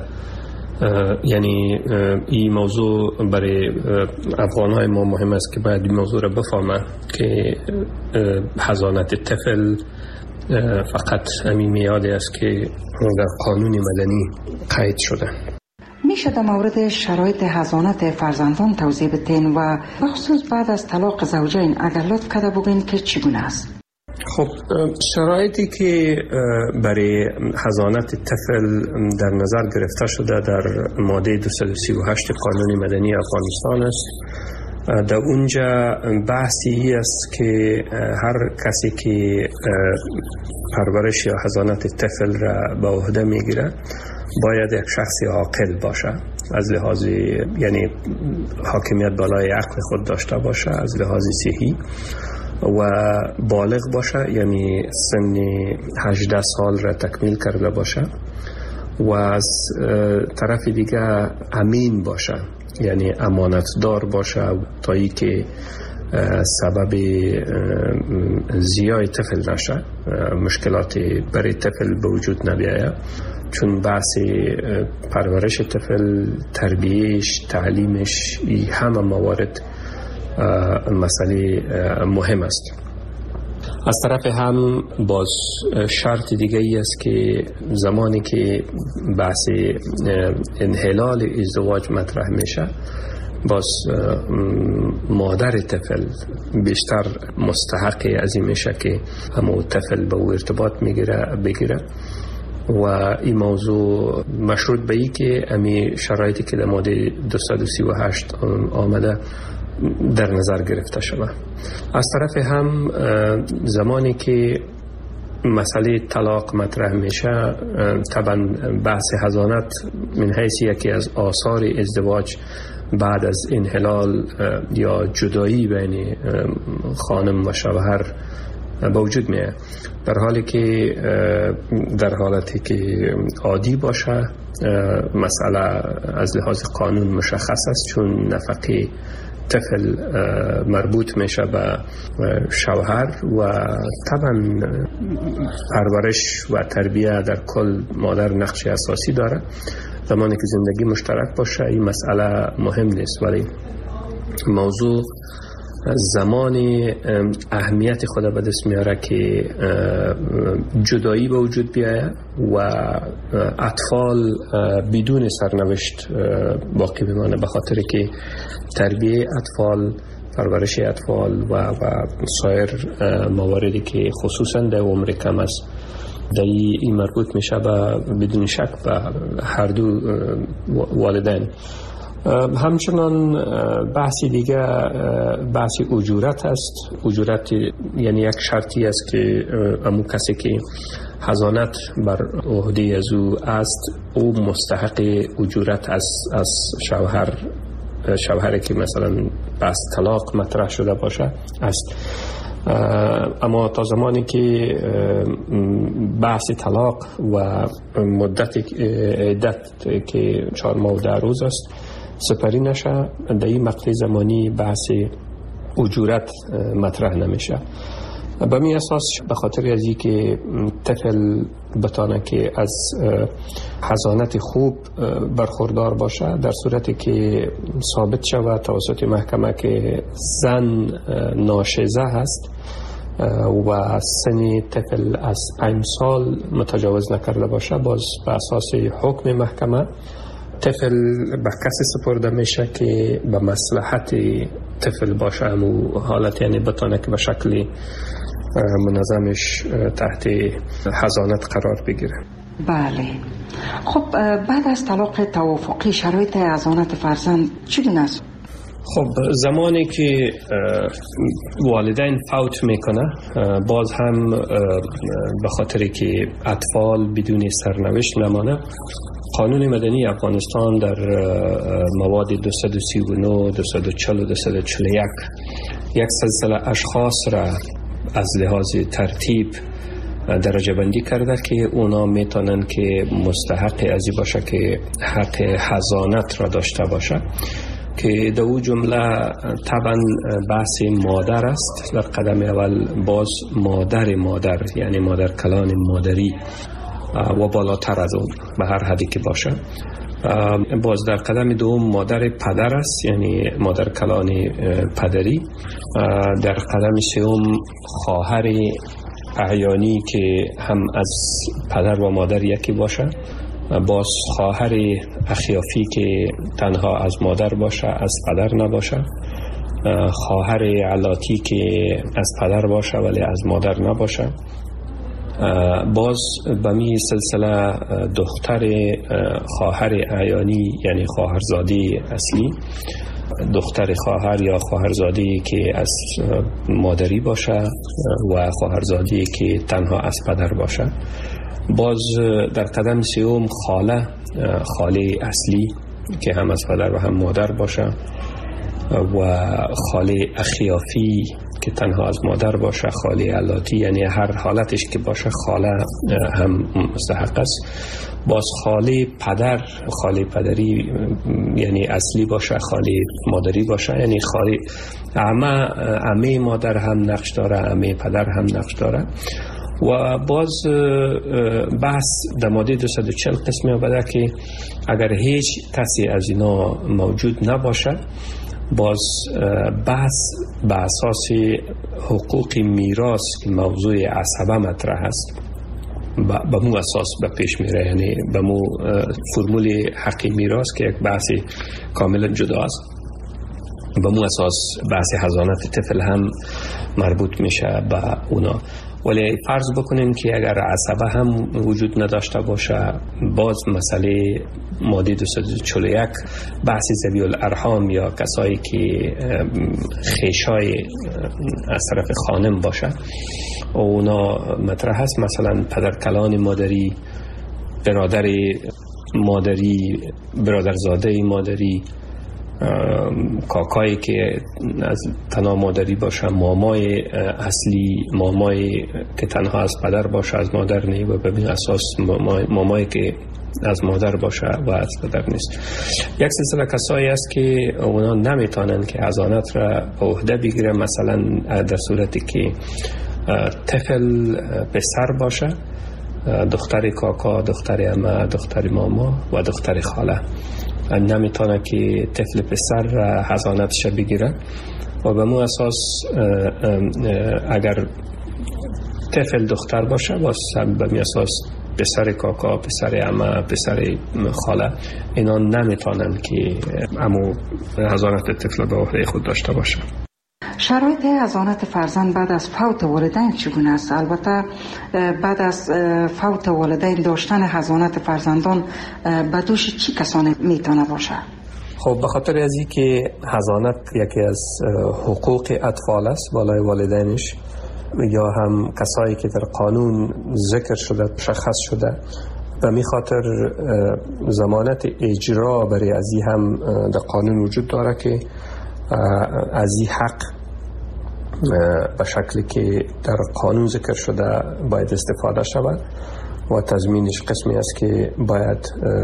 یعنی این موضوع برای افغانهای ما مهم است که باید این موضوع را بفهمه که حضانت طفل فقط همین میاده است که در قانون مدنی قید شده. میشه در مورد شرایط حضانت فرزندان توضیح بدین و بخصوص بعد از طلاق زوجین اگر لطف کرده بگین که چگونه است؟ خب شرایطی که برای حضانت طفل در نظر گرفته شده در ماده دویست و سی و هشت قانون مدنی افغانستان است. در اونجا بحثی است که هر کسی که پرورش یا حضانت طفل را به عهده میگیره باید یک شخص عاقل باشه، از لحاظ یعنی حاکمیت بالای عقل خود داشته باشه، از لحاظ صحی و بالغ باشه، یعنی سن هجده سال را تکمیل کرده باشه و از طرف دیگه امین باشه، یعنی امانتدار باشه تا ای که سبب زیای طفل نشه، مشکلات برای طفل به وجود نبیاید، چون بحث پرورش طفل، تربیهش، تعلیمش، این همه موارد مسئله مهم است. از طرف هم باز شرط دیگه ای است که زمانی که بحث انحلال ازدواج مطرح میشه باز مادر طفل بیشتر مستحق از این میشه که همون طفل به او ارتباط میگیره بگیره و این موضوع مشروط به ای که امی شرایطی که در ماده دویست و سی و هشت آمده در نظر گرفته شده. از طرف هم زمانی که مسئله طلاق مطرح میشه طبعا بحث حضانت من حیث یکی از آثار ازدواج بعد از انحلال یا جدایی بین خانم و شوهر به وجود میاد. در حالی که در حالتی که عادی باشه مسئله از لحاظ قانون مشخص است، چون نفقه طفل مربوط میشه به شوهر و طبعا پرورش و تربیه در کل مادر نقش اساسی داره. زمانی که زندگی مشترک باشه این مسئله مهم نیست، ولی موضوع زمان اهمیت خود به دست میاره که جدایی به وجود بیاید و اطفال بدون سرنوشت باقی بمانه، به خاطر که تربیه اطفال، پرورش اطفال و, و سایر مواردی که خصوصا در عمر کم است در این مربوط میشه به بدون شک به هر دو والدین. همچنان بحثی دیگه بحث اجورت است. اجورت یعنی یک شرطی است که امو کسی که حضانت بر عهده از او است او مستحق اجورت از از شوهر شوهری که مثلا بس طلاق مطرح شده باشه است. اما تا زمانی که بحث طلاق و مدت عدت که چهار ماه و ده روز است سپری نشه، در این مقطع زمانی بحث اجورت مطرح نمیشه. به می اساس به خاطر از این که طفل بتانه که از حضانت خوب برخوردار باشه، در صورتی که ثابت شود توسط محکمه که زن ناشزه هست و سن طفل از پنج سال متجاوز نکرده باشه، باز به اساس حکم محکمه طفل به کسی سپرده میشه که به مصلحت طفل باشه، همون حالت یعنی بتانه که به شکل منظمش تحت حضانت قرار بگیره. بله. خب بعد از طلاق توافقی شرایط حضانت فرزند چگونه است؟ خب زمانی که والدین فوت میکنه، باز هم به خاطر که اطفال بدون سرنوشت نمانه، قانون مدنی افغانستان در مواد دویست و سی و نه، دویست و چهل و دویست و چهل و یک یک سلسله اشخاص را از لحاظ ترتیب درجه بندی کرده که اونا میتونن که مستحق ازی باشه که حق حضانت را داشته باشه، که در او جمله طبعا بحث مادر است. در قدم اول باز مادر مادر یعنی مادر کلان مادری و بالاتر از اون به هر حدی که باشه. باز در قدم دوم مادر پدر است یعنی مادر کلان پدری. در قدم سوم خواهر اعیانی که هم از پدر و مادر یکی باشه. باز خواهر اخیافی که تنها از مادر باشه از پدر نباشه. خواهر علاتی که از پدر باشه ولی از مادر نباشه. باز به می سلسله دختر خواهر اعیانی یعنی خواهرزاده اصلی، دختر خواهر یا خواهرزاده که از مادری باشه و خواهرزاده که تنها از پدر باشه. باز در قدم سوم خاله، خاله اصلی که هم از پدر و هم مادر باشه و خاله اخیافی که تنها از مادر باشه، خاله علاتی یعنی هر حالتش که باشه خاله هم مستحق است. باز خاله پدر، خاله پدری یعنی اصلی باشه، خاله مادری باشه یعنی خاله عمه، عمه مادر هم نقش داره، عمه پدر هم نقش داره. و باز بحث در ماده دویست و چهل قسمی آمده که اگر هیچ کسی از اینا موجود نباشه، باز بحث به اساس حقوق میراث که موضوع عصبه مطرح است به مو اساس به پیش میره، یعنی به مو فرمول حق میراث که یک بحث کاملا جدا است، به مو اساس بحث حضانت طفل هم مربوط میشه به اونا. ولی فرض بکنیم که اگر عصبه هم وجود نداشته باشه، باز مسئله ماده دویست و چهل و یک بحث ذوی الارحام یا کسایی که خیشای از طرف خانم باشه اونا مطرح هست، مثلا پدرکلان مادری، برادر مادری، برادرزاده مادری کاکایی که از تنها مادری باشه، مامای اصلی، مامای که تنها از پدر باشه از مادر نه و به این اساس مامای, مامایی که از مادر باشه و از پدر نیست. یک سلسله کسایی است که اونا نمیتونن که حضانت را به عهده بگیره، مثلا در صورتی که طفل پسر باشه، دختر کاکا، دختر عمه، دختر ماما و دختر خاله نمیتونه که طفل پسر حضانتش بگیره و به مو اساس اگر طفل دختر باشه باز به می اساس پسر کاکا، پسر عمه، پسر خاله اینا نمیتونن که امو حضانت طفل به عهده خود داشته باشه. شرایط حضانت فرزند بعد از فوت والدین چگونه است؟ البته بعد از فوت والدین داشتن حضانت فرزندان به دوش چی کسانی میتونه باشه؟ خب به خاطر از این که حضانت یکی از حقوق اطفال است بالای والدینش، یا هم کسایی که در قانون ذکر شده، مشخص شده و می خاطر ضمانت اجرا برای از این هم در قانون وجود داره که از این حق به شکلی که در قانون ذکر شده باید استفاده شود و تضمینش قسمی است که باید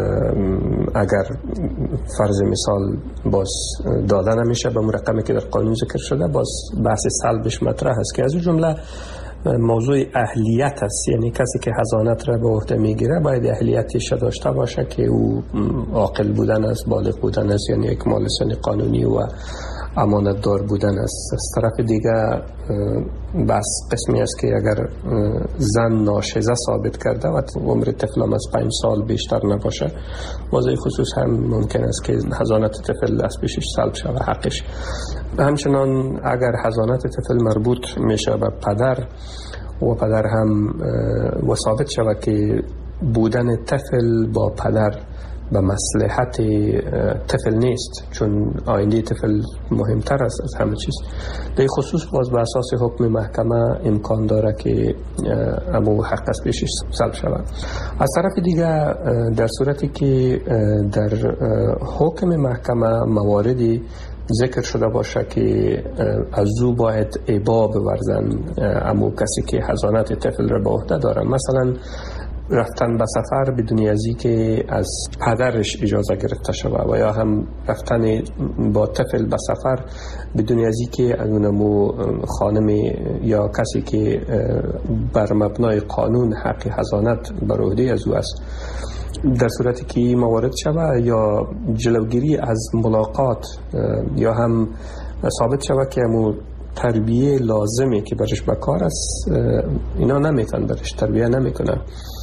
اگر فرض مثال باز داده نمیشه به رقمی که در قانون ذکر شده، باز بحث سلبش مطرح است که از اون جمله موضوع اهلیت است. یعنی کسی که حضانت را به عهده میگیره باید اهلیتش داشته باشه که او عاقل بودن است، بالغ بودن است، یعنی یک مال سن قانونی و امانت دار بودن است. از طرف دیگه بس قسمی است که اگر زن ناشزه ثابت کرده و عمر طفل از پنج سال بیشتر نباشه، موضوع خصوص هم ممکن است که حضانت طفل از پیشش سلب شود حقش. همچنان اگر حضانت طفل مربوط میشه به پدر و پدر هم و ثابت شود که بودن طفل با پدر به مصلحت طفل نیست، چون آینده طفل مهمتر است از همه چیز، در خصوص باز به اساس حکم محکمه امکان داره که امو حق از پیشش سلب شود. از طرف دیگه در صورتی که در حکم محکمه مواردی ذکر شده باشه که از او باید ابا بورزن امو کسی که حضانت طفل را به عهده داره، مثلا رفتن به سفر بدون از که از پدرش اجازه گرفته شود و یا هم رفتن با طفل به سفر بدون از که از اونمو خانم یا کسی که بر مبنای قانون حق حضانت بر عهده از او است، در صورتی که موارد شود یا جلوگیری از ملاقات یا هم ثابت شود که امو تربیه لازمه که برش بکار است، اینا نمیتون برش تربیه نمیکنه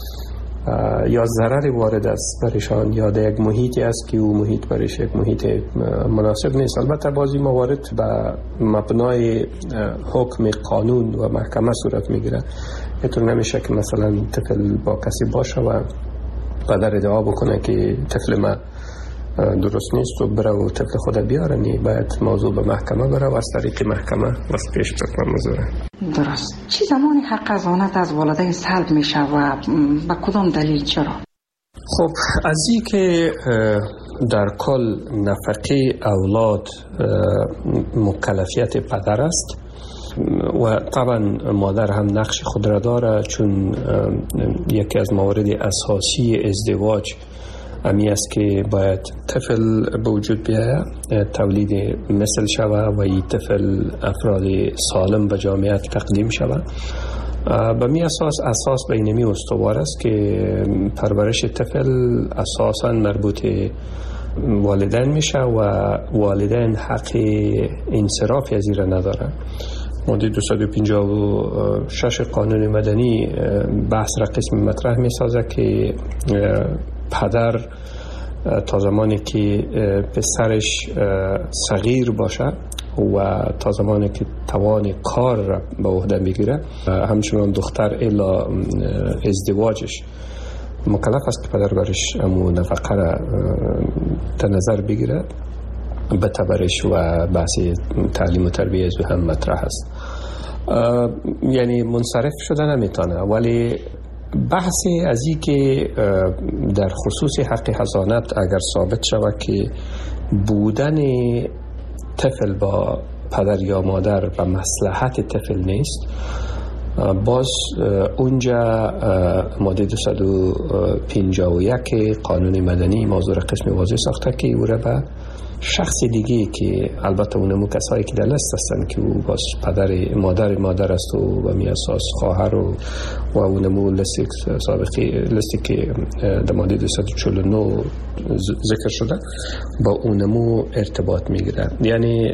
یا ضرر وارد است برشان یا در یک محیطی است که او محیط برش یک محیط مناسب نیست. البته بعضی موارد به مبنای حکم قانون و محکمه صورت میگیره. اینطور نمیشه که مثلا طفل با کسی باشه و پدر ادعا بکنه که طفل ما درست نیست و بره و طفل خود بیاره، نی باید موضوع به محکمه بره و از طریق محکمه واسه پیش بکنه مزوره. درست. چی زمانی حق حضانت از والدین سلب میشه و با کدام دلیل چرا؟ خب از این که در کل نفقه اولاد مکلفیت پدر است و طبعا مادر هم نقش خود را داره، چون یکی از موارد اساسی ازدواج امی است که باید طفل به وجود بیاید، تولید مثل شود و این طفل افراد سالم به جامعه تقدیم شود. به می اساس اساس بینمی استوار است که پرورش طفل اساساً مربوط والدین میشه و والدین حق انصراف از این ندارن. ماده دویست و پنجاه و شش قانون مدنی بحث را قسم مطرح می سازه که پدر تا زمانی که پسرش صغیر باشه و تا زمانی که توان کار را به عهده میگیره، همچنان دختر الا ازدواجش مکلف است که پدر برش امو نفقه را در نظر بگیره. به تبرش و بحث تعلیم و تربیه از هم مطرح است. یعنی منصرف شده نمیتونه، ولی بحث از این که در خصوص حق حضانت اگر ثابت شود که بودن طفل با پدر یا مادر به مصلحت طفل نیست، باز اونجا ماده دویست و پنجاه و یک قانون مدنی موضوع قسم واضح ساخته که او را به شخص دیگه که البته اونمو کسایی که در لست هستن که او باز پدر مادر مادر است و به می اساس خواهر و و اونمو لستی سابقی لستی که در ماده دویست و چهل و نه ذکر شده با اونمو ارتباط میگیره. یعنی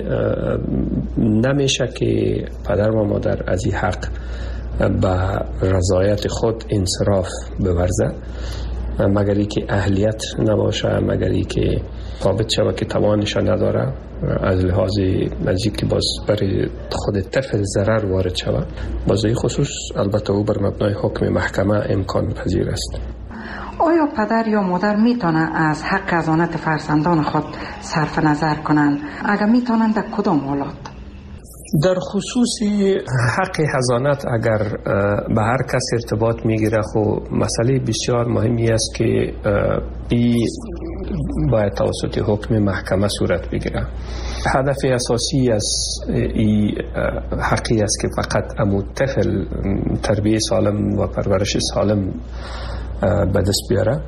نمیشه که پدر و مادر از این حق به رضایت خود انصراف بورزه مگر ای که اهلیت نباشه، مگر ای که ثابت شود که توانش نداره از لحاظ نزدیک که باز برای خود طفل ضرر وارد شود. باز این خصوص البته او بر مبنای حکم محکمه امکان پذیر است. آیا پدر یا مادر میتونه از حق حضانت فرزندان خود صرف نظر کنند؟ اگر میتونند در کدام حالات؟ در خصوص حق حضانت اگر به هر کس ارتباط میگیره، خب مسئله بسیار مهمی است که این باید توسط حکم محکمه صورت بگیره. هدف اساسی از این حقی است که فقط امو طفل تربیت سالم و پرورش سالم به دست بیاره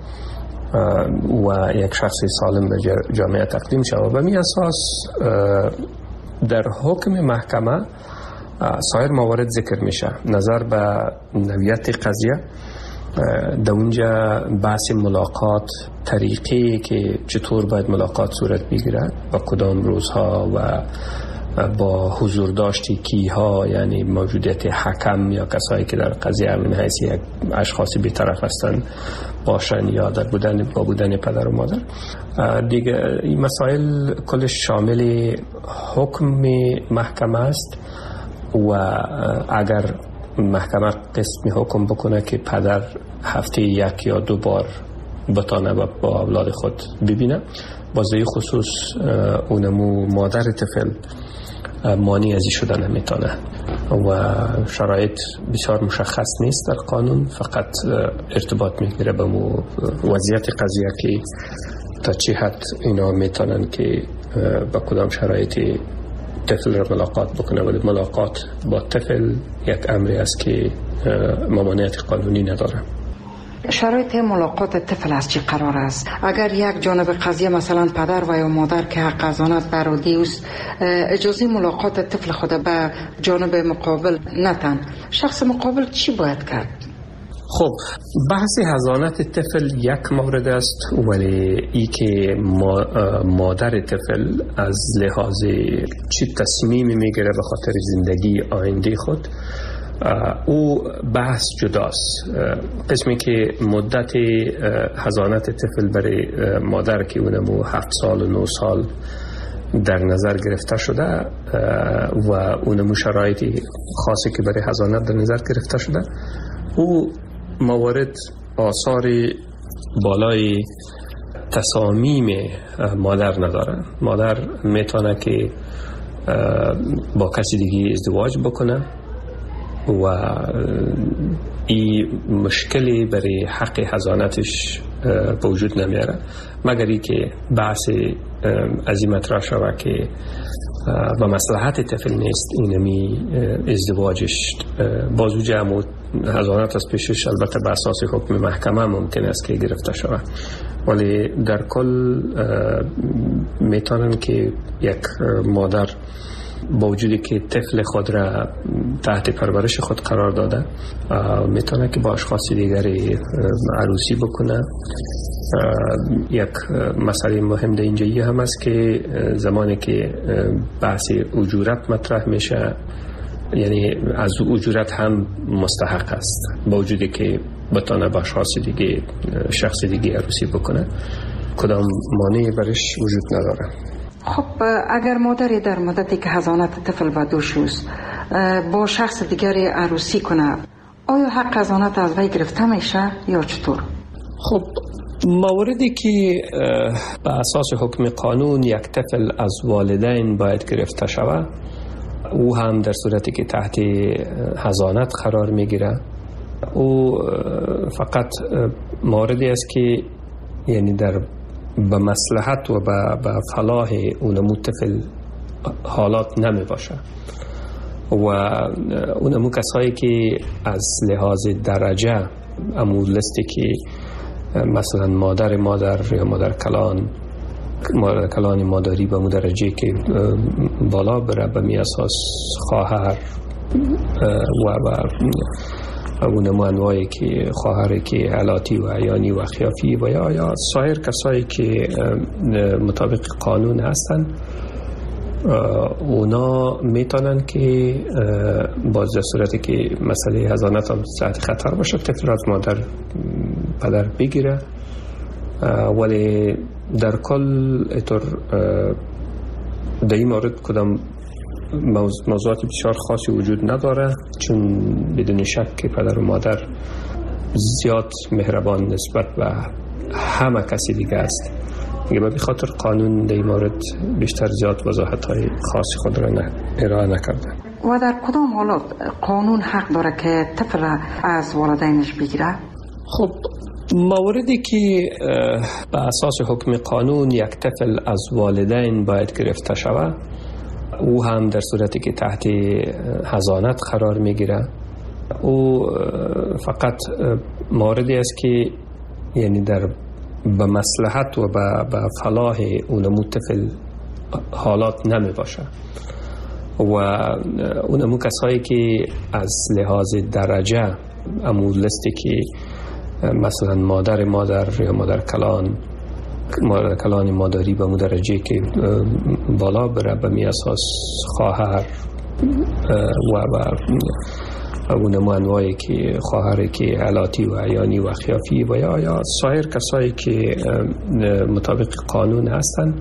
و یک شخص سالم به جامعه تقدیم شود. به می اساس در حکم محکمه سایر موارد ذکر میشه. نظر به نوعیت قضیه، در اونجا بحث ملاقات، طریقی که چطور باید ملاقات صورت بگیرد و کدام روزها و با حضور داشتی کیها، یعنی موجودیت حکم یا کسایی که در قضیه من حیث یک اشخاصی بی‌طرف هستند باشن یا در بودن با بودن پدر و مادر. دیگه این مسائل کلش شامل حکم محکمه است و اگر محکمه قسم حکم بکنه که پدر هفته یک یا دو بار بتانه با اولاد خود ببینه، بازه خصوص اونمو مادر طفل مانی ازی شده نمیتونه و شرایط بسیار مشخص نیست در قانون، فقط ارتباط میگیره به وضعیت قضیه که تا چه حد اینا میتونن که با کدام شرایطی طفل را ملاقات بکنه. ولی ملاقات با طفل یک امری است که ممانعت قانونی نداره. شرایط ملاقات طفل از چی قرار است؟ اگر یک جانب قضیه مثلا پدر و یا مادر که حق حضانت برادی است اجازه ملاقات طفل خود به جانب مقابل نتن، شخص مقابل چی باید کرد؟ خب بحث حضانت طفل یک مورد است، ولی ای که مادر طفل از لحاظ چی تصمیمی میگیره به خاطر زندگی آینده خود، او بحث جداست. قسمی که مدت حضانت طفل برای مادر که اونمو هفت سال و نه سال در نظر گرفته شده و اونمو شرایطی خاصی که برای حضانت در نظر گرفته شده، او موارد آثار بالای تصامیم مادر نداره. مادر میتونه که با کسی دیگه ازدواج بکنه و این مشکلی برای حق حضانتش به وجود نمیاره، مگر ای که بحث از این مطرح شود که و مصلحت طفل نیست اینمی ازدواجش بازو جمع حضانت از پیشش البته به اساس حکم محکمه ممکن است که گرفته شود. ولی در کل میتونن که یک مادر با وجودی که طفل خود را تحت پرورش خود قرار داده میتونه که با اشخاص دیگری عروسی بکنه. یک مسئله مهم در اینجایی هم است که زمانی که بحث اجورت مطرح میشه، یعنی از اجورت هم مستحق است با وجودی که بتونه با اشخاص دیگه شخص دیگه عروسی بکنه، کدام مانعی برش وجود نداره. خب اگر مادری در مدتی که حضانت طفل به دوش است با شخص دیگری عروسی کنه، آیا حق حضانت از وی گرفته میشه یا چطور؟ خب موردی که به اساس حکم قانون یک طفل از والدین باید گرفته شود، او هم در صورتی که تحت حضانت قرار میگیره او فقط موردی است که یعنی در به مصلحت و به فلاح اونمو طفل حالات نمی باشه و اونمو کسایی که از لحاظ درجه امو لستی که مثلا مادر مادر یا مادر کلان مادر کلان مادری به مو درجه که بالا بره به می اساس خواهر و و اونمو انواعی که خواهری که علاتی و عیانی و خیافی و یا یا سایر کسایی که مطابق قانون هستن اونا میتونن که باز در صورتی که مسئله حضانت هم ساعت خطر باشه طفل از مادر پدر بگیره، ولی در کل اطور در این مورد کدام موضوعات بسیار خاصی وجود نداره، چون بدون شک که پدر و مادر زیاد مهربان نسبت به همه کسی دیگه است. دیگه به خاطر قانون در این مورد بیشتر زیاد وضاحت های خاصی خود را ارائه نکرده. و در کدام حالات قانون حق داره که طفل از والدینش بگیره؟ خب موردی که به اساس حکم قانون یک طفل از والدین باید گرفته شود، او هم در صورتی که تحت حضانت قرار میگیره، او فقط موردی است که یعنی در به مصلحت و به فلاح اونمو طفل حالات نمی باشه و اونمو کسایی که از لحاظ درجه امو لستی که مثلا مادر مادر یا مادر کلان مادر کلان مادری به مو درجه که بالا بره به می اساس خواهر و و اونمو انواعی که خواهری که علاتی و عیانی و خیافی و یا یا سایر کسایی که مطابق قانون هستن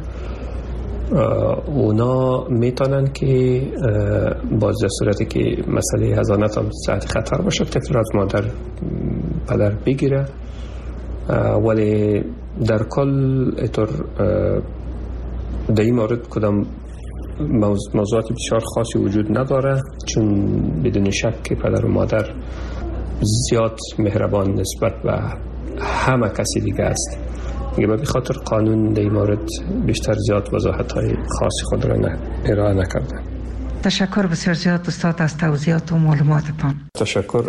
اونا میتونن که باز در صورتی که مسئله حضانت هم ساعت خطر باشه طفل از مادر پدر بگیره، ولی در کل اطور در این مورد کدام موضوعات بسیار خاصی وجود نداره، چون بدون شک که پدر و مادر زیاد مهربان نسبت به همه کسی دیگه است. دیگه به خاطر قانون در این مورد بیشتر زیاد وضاحت های خاصی خود را ارائه نکرده. تشکر بسیار زیاد استاد از توضیحات و معلوماتتان. تشکر.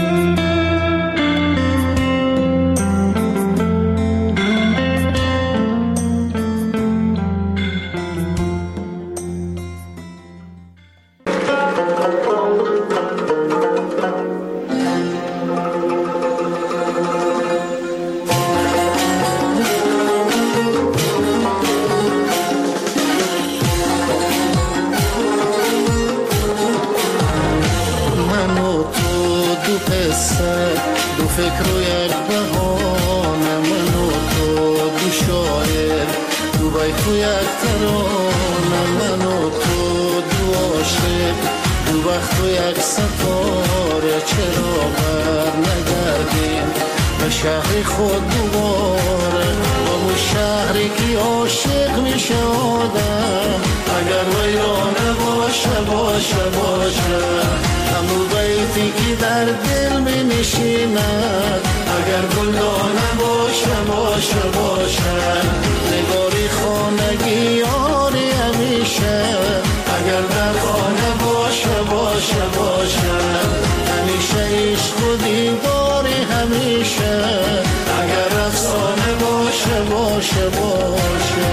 شهر خود دوباره با اون شهری که عاشق میشه آدم، اگر ویرانه باشه باشه باشه همون بیتی که در دل می نشیند، اگر گلدانه باشه باشه باشه نگاری خانگی یاری همیشه، اگر در خانه باشه باشه باشه همیشه عشق و دیداری همیشه، اگر افسانه باشه باشه باشه.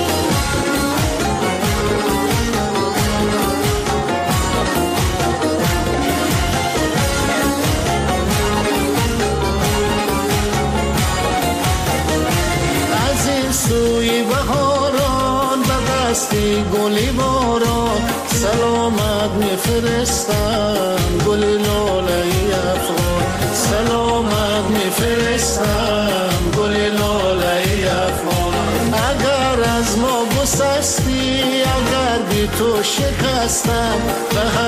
از این سوی بهاران به دستی گلی باران سلامت میفرستم، گل لاله افغان سلامت میفرستم، گل لاله افغان. اگر از ما گسستی اگر بی تو شکستم به